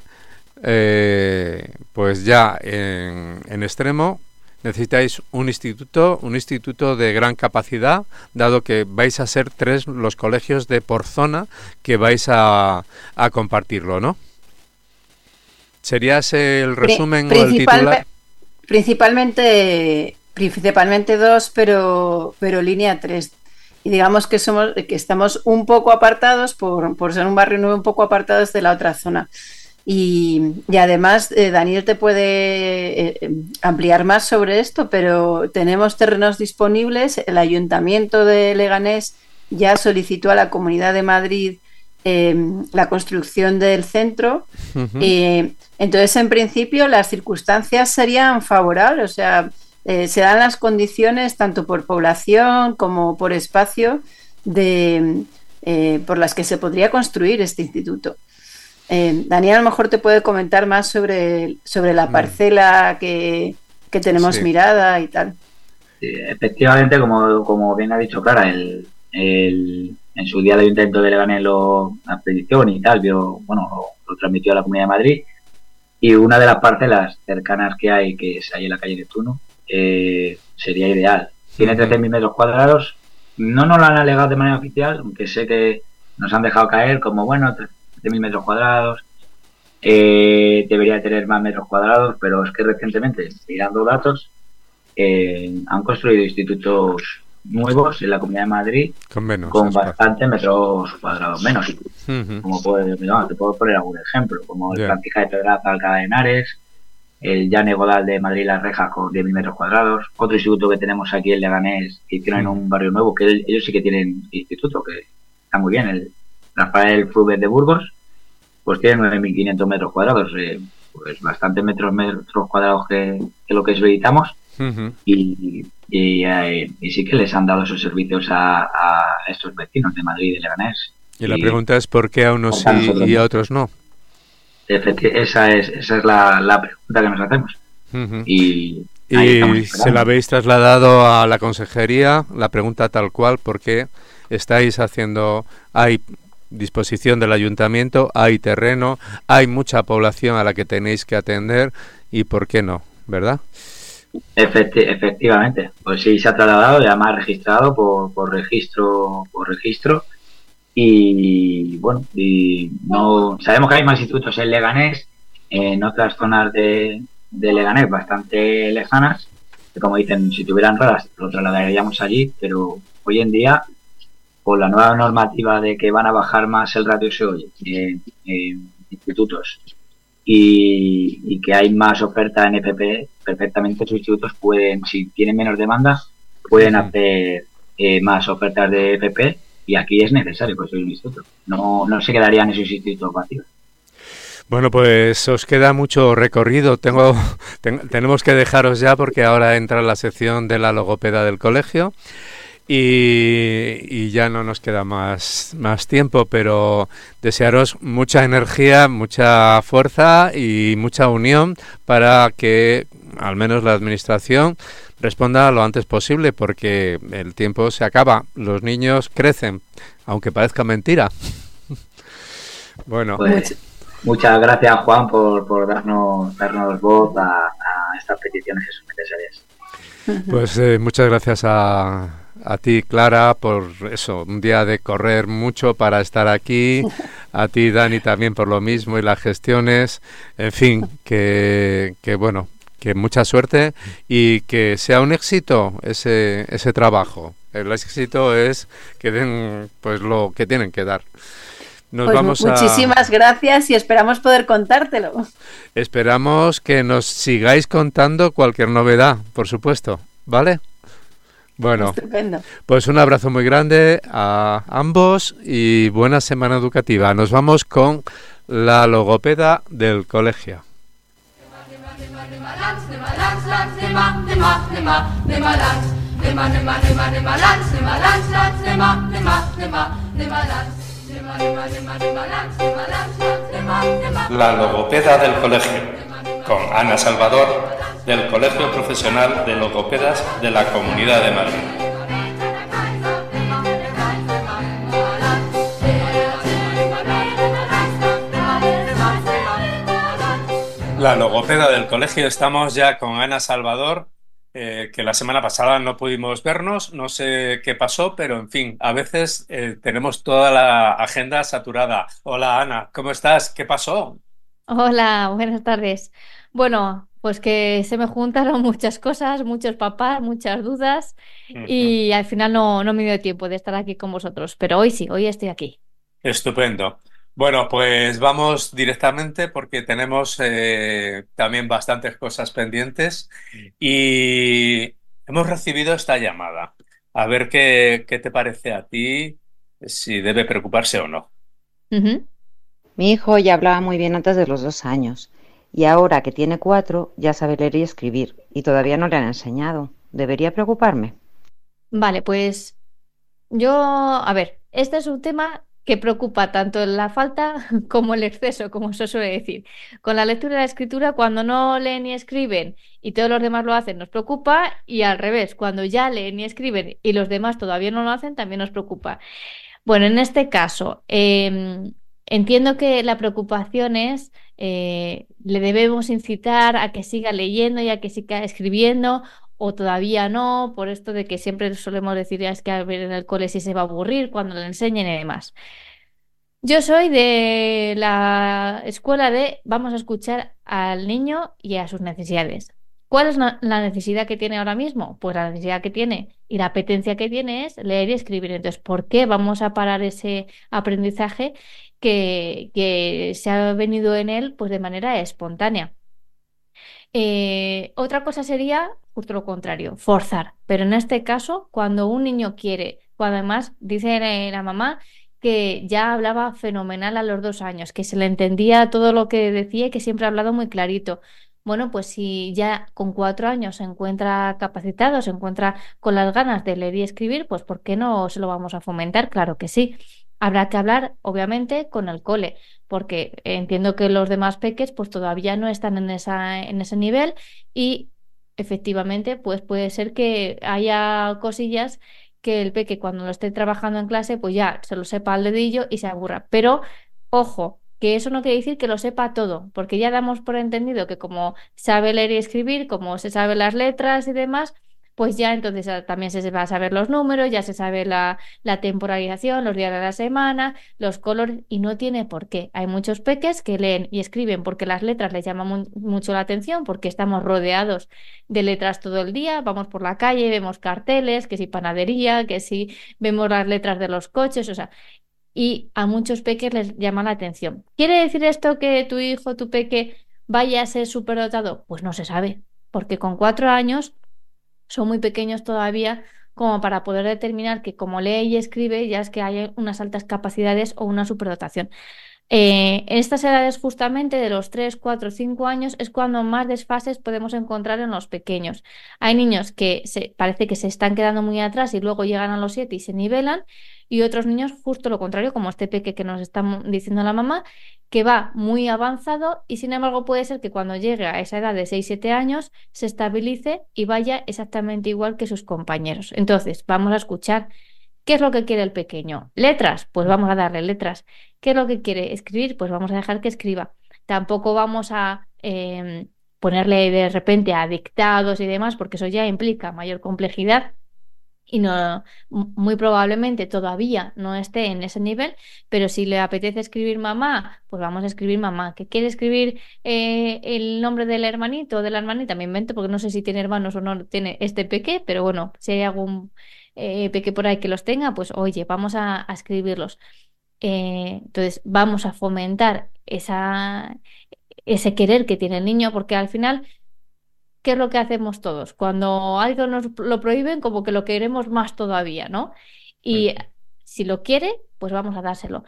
eh, pues ya en, en extremo. Necesitáis un instituto, un instituto de gran capacidad, dado que vais a ser tres los colegios de por zona que vais a, a compartirlo, ¿no? ¿Sería ese el resumen Principal, o el titular? Principalmente, principalmente dos, pero, pero línea tres. Y digamos que somos, que estamos un poco apartados, por, por ser un barrio nuevo, un poco apartados de la otra zona. Y, y además eh, Daniel te puede eh, ampliar más sobre esto, pero tenemos terrenos disponibles. El Ayuntamiento de Leganés ya solicitó a la Comunidad de Madrid eh, la construcción del centro. Ujú. Eh, entonces, en principio, las circunstancias serían favorables, o sea, eh, se dan las condiciones tanto por población como por espacio de, eh, por las que se podría construir este instituto. Eh, Daniel a lo mejor te puede comentar más sobre, sobre la Mm. parcela que, que tenemos Sí. mirada y tal. Sí, efectivamente, como, como bien ha dicho Clara, el, el- en su día de intento de Leganés lo la predicción y tal, vio, bueno, lo, lo transmitió a la Comunidad de Madrid, y una de las parcelas cercanas que hay, que es ahí en la calle Neptuno, eh, sería ideal. Tiene Ujú. trece mil metros cuadrados, no nos lo han alegado de manera oficial, aunque sé que nos han dejado caer como, bueno, trece mil metros cuadrados, eh, debería tener más metros cuadrados, pero es que recientemente, mirando datos, eh, han construido institutos nuevos en la Comunidad de Madrid Con menos con espacio. bastantes metros cuadrados menos. Ujú. Como puede, no, te puedo poner algún ejemplo, como el Ya. Francisca de Pedraza, Alcalá de Henares, el Llane Godal de Madrid Las Rejas con diez mil metros cuadrados, otro instituto que tenemos aquí en Leganés, que hicieron en Mm. un barrio nuevo, que el- ellos sí que tienen instituto, que está muy bien, el Rafael Flúvez de Burgos, pues tiene nueve mil quinientos metros cuadrados, eh, pues bastantes metros, metros cuadrados que, que lo que solicitamos, Ujú. y, y, eh, y sí que les han dado esos servicios a, a estos vecinos de Madrid y de Leganés. Y la pregunta es por qué a unos sí a nosotros y a no. otros no. Efecti- esa es, esa es la, la pregunta que nos hacemos. Ujú. Y, ahí estamos Y esperando. se la habéis trasladado a la consejería, la pregunta tal cual, porque estáis haciendo, hay disposición del ayuntamiento, hay terreno, hay mucha población a la que tenéis que atender y por qué no, ¿verdad? Efecti- efectivamente, pues sí se ha trasladado y además registrado por, por registro por registro y bueno, y no sabemos que hay más institutos en Leganés, en otras zonas de, de Leganés bastante lejanas, que como dicen, si tuvieran ruedas lo trasladaríamos allí, pero hoy en día con la nueva normativa de que van a bajar más el ratio S E O en, en institutos y, y que hay más oferta en F P, perfectamente esos institutos pueden, si tienen menos demanda, pueden Ujú. hacer eh, más ofertas de F P, y aquí es necesario construir un instituto. No, no se quedarían esos institutos vacíos. Bueno, pues os queda mucho recorrido. Tengo, ten- tenemos que dejaros ya porque ahora entra la sección de la logopeda del colegio y, y ya no nos queda más, más tiempo, pero desearos mucha energía, mucha fuerza y mucha unión para que al menos la administración responda lo antes posible, porque el tiempo se acaba, los niños crecen, aunque parezca mentira. Bueno, Pues Mucho- muchas gracias, Juan, por, por darnos, darnos voz a, a estas peticiones que son necesarias. pues eh, muchas gracias a, a ti, Clara, por eso, un día de correr mucho para estar aquí, a ti, Dani, también por lo mismo y las gestiones, en fin, que, que bueno, que mucha suerte y que sea un éxito ese, ese trabajo. El éxito es que den pues lo que tienen que dar. Nos Pues vamos a... muchísimas gracias y esperamos poder contártelo. Esperamos que nos sigáis contando cualquier novedad, por supuesto, ¿vale? Bueno, Estupendo. pues un abrazo muy grande a ambos y buena semana educativa. Nos vamos con la logopeda del colegio. La logopeda del colegio, con Ana Salvador, del Colegio Profesional de Logopedas de la Comunidad de Madrid. La logopeda del colegio, estamos ya con Ana Salvador, eh, que la semana pasada no pudimos vernos, no sé qué pasó, pero en fin, a veces eh, tenemos toda la agenda saturada. Hola Ana, ¿cómo estás? ¿Qué pasó? Hola, buenas tardes. Bueno, pues que se me juntaron muchas cosas, muchos papás, muchas dudas Ujú. y al final no, no me dio tiempo de estar aquí con vosotros, pero hoy sí, hoy estoy aquí. Estupendo. Bueno, pues vamos directamente porque tenemos eh, también bastantes cosas pendientes y hemos recibido esta llamada. A ver qué, qué te parece a ti, si debe preocuparse o no. Ujú. Mi hijo ya hablaba muy bien antes de los dos años y ahora que tiene cuatro ya sabe leer y escribir y todavía no le han enseñado. ¿Debería preocuparme? Vale, pues yo, a ver, este es un tema que preocupa tanto la falta como el exceso, como se suele decir. Con la lectura y la escritura, cuando no leen ni escriben y todos los demás lo hacen, nos preocupa, y al revés, cuando ya leen y escriben y los demás todavía no lo hacen, también nos preocupa. Bueno, en este caso, em, entiendo que la preocupación es, eh, le debemos incitar a que siga leyendo y a que siga escribiendo, o todavía no, por esto de que siempre solemos decir: "Ya es que a ver en el cole si se va a aburrir cuando le enseñen y demás". Yo soy de la escuela de vamos a escuchar al niño y a sus necesidades. ¿Cuál es la la necesidad que tiene ahora mismo? Pues la necesidad que tiene y la apetencia que tiene es leer y escribir. Entonces, ¿por qué vamos a parar ese aprendizaje que, que se ha venido en él, pues de manera espontánea? Eh, otra cosa sería justo lo contrario, forzar. Pero en este caso, cuando un niño quiere, cuando además dice eh, la mamá que ya hablaba fenomenal a los dos años, que se le entendía todo lo que decía y que siempre ha hablado muy clarito. Bueno, pues si ya con cuatro años se encuentra capacitado, se encuentra con las ganas de leer y escribir, pues ¿por qué no se lo vamos a fomentar? Claro que sí. Habrá que hablar, obviamente, con el cole, porque entiendo que los demás peques pues todavía no están en esa, en ese nivel, y efectivamente pues puede ser que haya cosillas que el peque cuando lo esté trabajando en clase pues ya se lo sepa al dedillo y se aburra. Pero ojo, que eso no quiere decir que lo sepa todo, porque ya damos por entendido que como sabe leer y escribir, como se saben las letras y demás, pues ya entonces ah, también se va a saber los números, ya se sabe la, la temporalización, los días de la semana, los colores, y no tiene por qué. Hay muchos peques que leen y escriben porque las letras les llaman mu- mucho la atención, porque estamos rodeados de letras todo el día, vamos por la calle, vemos carteles, que si panadería, que si vemos las letras de los coches, o sea, y a muchos peques les llama la atención. ¿Quiere decir esto que tu hijo, tu peque, vaya a ser superdotado? Pues no se sabe, porque con cuatro años son muy pequeños todavía como para poder determinar que como lee y escribe ya es que hay unas altas capacidades o una superdotación. Eh, en estas edades justamente de los tres, cuatro, cinco años es cuando más desfases podemos encontrar en los pequeños. Hay niños que se, parece que se están quedando muy atrás y luego llegan a los siete y se nivelan, y otros niños justo lo contrario, como este peque que nos está mu- diciendo la mamá, que va muy avanzado, y sin embargo puede ser que cuando llegue a esa edad de seis siete años se estabilice y vaya exactamente igual que sus compañeros. Entonces, vamos a escuchar. ¿Qué es lo que quiere el pequeño? ¿Letras? Pues vamos a darle letras. ¿Qué es lo que quiere? ¿Escribir? Pues vamos a dejar que escriba. Tampoco vamos a em, ponerle de repente a dictados y demás, porque eso ya implica mayor complejidad y no, m- muy probablemente todavía no esté en ese nivel, pero si le apetece escribir mamá, pues vamos a escribir mamá. ¿Que quiere escribir eh, el nombre del hermanito o de la hermanita? Me invento, porque no sé si tiene hermanos o no tiene este peque, pero bueno, si hay algún eh, peque por ahí que los tenga, pues oye, vamos a, a escribirlos. Eh, entonces, vamos a fomentar esa, ese querer que tiene el niño, porque al final, ¿qué es lo que hacemos todos? Cuando algo nos lo prohíben, como que lo queremos más todavía, ¿no? Y Ujú. si lo quiere, pues vamos a dárselo.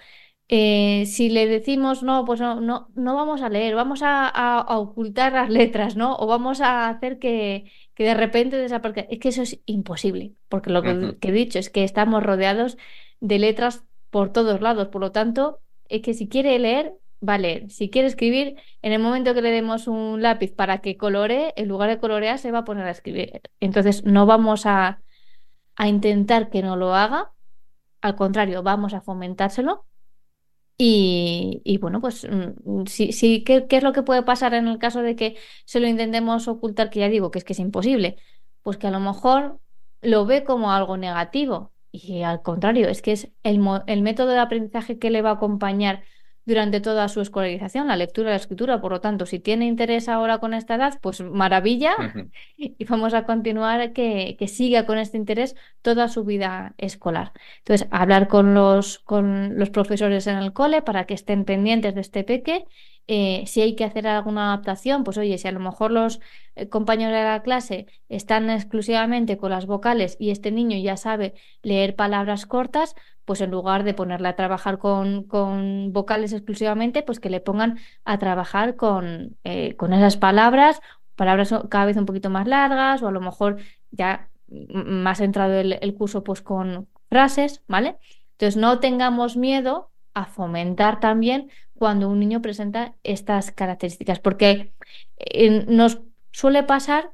Eh, si le decimos no, pues no, no, no vamos a leer, vamos a, a- a ocultar las letras, ¿no? O vamos a hacer que, que de repente desaparezca. Es que eso es imposible, porque lo que, Ujú. que he dicho es que estamos rodeados de letras por todos lados. Por lo tanto, es que si quiere leer, va a leer. Si quiere escribir, en el momento que le demos un lápiz para que coloree, en lugar de colorear, se va a poner a escribir. Entonces, no vamos a, a intentar que no lo haga, al contrario, vamos a fomentárselo. Y, y bueno, pues mm, sí, sí, ¿qué, qué es lo que puede pasar en el caso de que se lo intentemos ocultar? Que ya digo que es que es imposible. Pues que a lo mejor lo ve como algo negativo, y al contrario, es que es el, mo- el método de aprendizaje que le va a acompañar durante toda su escolarización, la lectura y la escritura. Por lo tanto, si tiene interés ahora con esta edad, pues maravilla, Ujú. y vamos a continuar que, que siga con este interés toda su vida escolar. Entonces, hablar con los, con los profesores en el cole para que estén pendientes de este peque, Eh, si hay que hacer alguna adaptación, pues oye, si a lo mejor los eh, compañeros de la clase están exclusivamente con las vocales y este niño ya sabe leer palabras cortas, pues en lugar de ponerle a trabajar con, con vocales exclusivamente, pues que le pongan a trabajar con, eh, con esas palabras, palabras cada vez un poquito más largas, o a lo mejor ya más entrado el, el curso pues con frases, ¿vale? Entonces no tengamos miedo a fomentar también cuando un niño presenta estas características, porque eh, nos suele pasar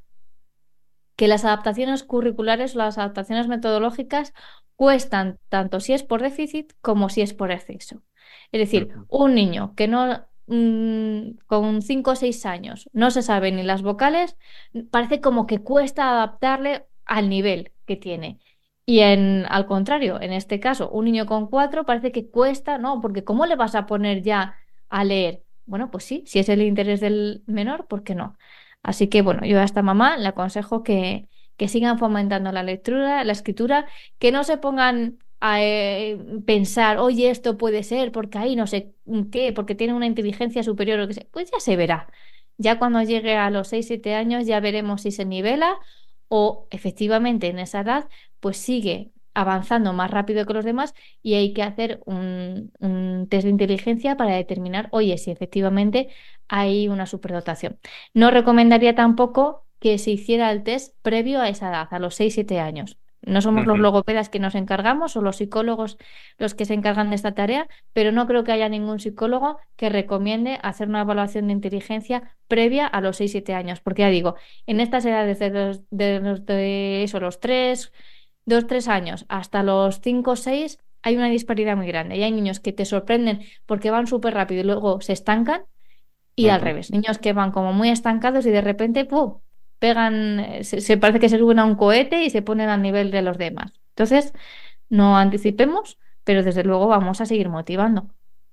que las adaptaciones curriculares, las adaptaciones metodológicas cuestan tanto si es por déficit como si es por exceso. Es decir, un niño que no mmm, con cinco o seis años no se sabe ni las vocales, parece como que cuesta adaptarle al nivel que tiene. Y en, al contrario, en este caso, un niño con cuatro parece que cuesta, ¿no? Porque ¿cómo le vas a poner ya a leer? Bueno, pues sí, si es el interés del menor, ¿por qué no? Así que, bueno, yo a esta mamá le aconsejo que, que sigan fomentando la lectura, la escritura, que no se pongan a eh, pensar, oye, esto puede ser, porque ahí no sé qué, porque tiene una inteligencia superior o lo que sea. Pues ya se verá. Ya cuando llegue a los seis siete años ya veremos si se nivela o efectivamente en esa edad pues sigue avanzando más rápido que los demás y hay que hacer un, un test de inteligencia para determinar, oye, si efectivamente hay una superdotación. No recomendaría tampoco que se hiciera el test previo a esa edad, a los seis siete años. No somos uh-huh. los logopedas que nos encargamos o los psicólogos los que se encargan de esta tarea, pero no creo que haya ningún psicólogo que recomiende hacer una evaluación de inteligencia previa a los seis siete años, porque ya digo, en estas edades de los, de los, de eso, los tres dos tres años hasta los cinco o seis hay una disparidad muy grande y hay niños que te sorprenden porque van súper rápido y luego se estancan y uh-huh. al revés, niños que van como muy estancados y de repente ¡pum! Pegan, se, se parece que se suben a un cohete y se ponen al nivel de los demás. Entonces, no anticipemos, pero desde luego vamos a seguir motivando.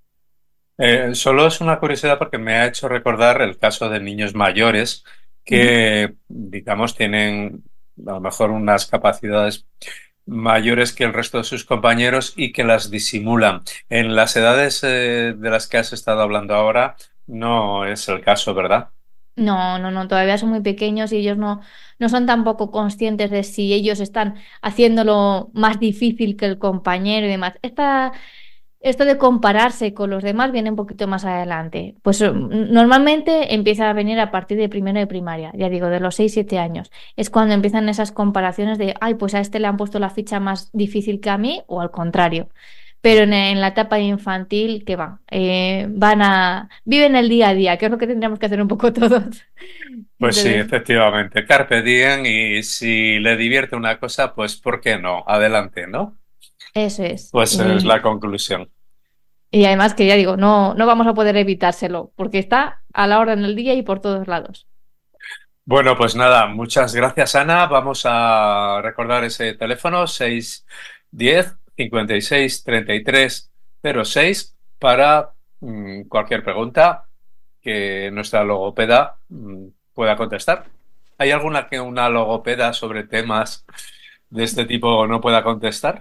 Eh, solo es una curiosidad porque me ha hecho recordar el caso de niños mayores que, uh-huh. digamos, tienen a lo mejor unas capacidades mayores que el resto de sus compañeros y que las disimulan. En las edades eh, de las que has estado hablando ahora no es el caso, ¿verdad? No, no, no, todavía son muy pequeños y ellos no, no son tampoco conscientes de si ellos están haciéndolo más difícil que el compañero y demás. Esta, esto de compararse con los demás viene un poquito más adelante. Pues normalmente empieza a venir a partir de primero de primaria, ya digo, de los seis siete años. Es cuando empiezan esas comparaciones de, ay, pues a este le han puesto la ficha más difícil que a mí o al contrario. Pero en, en la etapa infantil, ¿qué va? Eh, van a... Viven el día a día, que es lo que tendríamos que hacer un poco todos. Pues Entonces... sí, efectivamente. Carpe diem y si le divierte una cosa, pues ¿por qué no? Adelante, ¿no? Eso es. Pues y... es la conclusión. Y además que ya digo, no, no vamos a poder evitárselo, porque está a la hora en el día y por todos lados. Bueno, pues nada, muchas gracias, Ana. Vamos a recordar ese teléfono, seis diez cincuenta y seis treinta y tres cero seis para mmm, cualquier pregunta que nuestra logopeda mmm, pueda contestar. ¿Hay alguna que una logopeda sobre temas de este tipo no pueda contestar?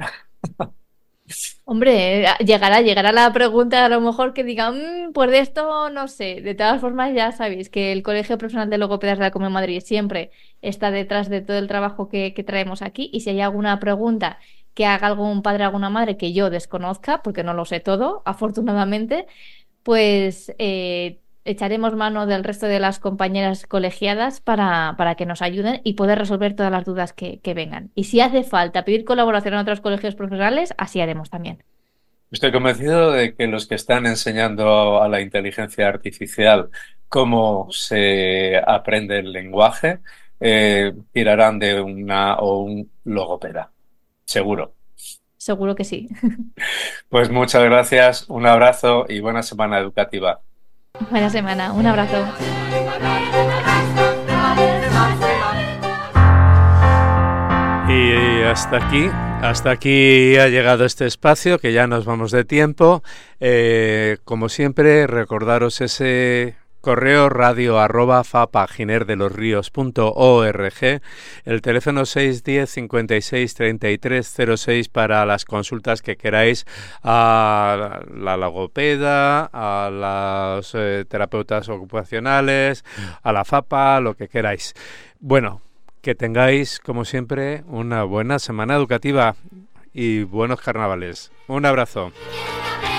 Hombre, llegará, llegará la pregunta a lo mejor que diga, mmm, pues de esto no sé. De todas formas, ya sabéis que el Colegio Profesional de Logopedas de la Comunidad de Madrid siempre está detrás de todo el trabajo que, que traemos aquí y si hay alguna pregunta que haga algún padre o alguna madre que yo desconozca, porque no lo sé todo, afortunadamente, pues eh, echaremos mano del resto de las compañeras colegiadas para, para que nos ayuden y poder resolver todas las dudas que, que vengan. Y si hace falta pedir colaboración a otros colegios profesionales, así haremos también. Estoy convencido de que los que están enseñando a la inteligencia artificial cómo se aprende el lenguaje eh, tirarán de una o un logopeda. Seguro. Seguro que sí. Pues muchas gracias, un abrazo y buena semana educativa. Buena semana, un abrazo. Y hasta aquí, hasta aquí ha llegado este espacio, que ya nos vamos de tiempo. Eh, como siempre, recordaros ese correo radio arroba fapaginerdelosrios punto org, el teléfono seis uno cero, cincuenta y seis, treinta y tres cero seis para las consultas que queráis a la logopeda, a los eh, terapeutas ocupacionales, a la FAPA, lo que queráis. Bueno, que tengáis, como siempre, una buena semana educativa y buenos carnavales. Un abrazo.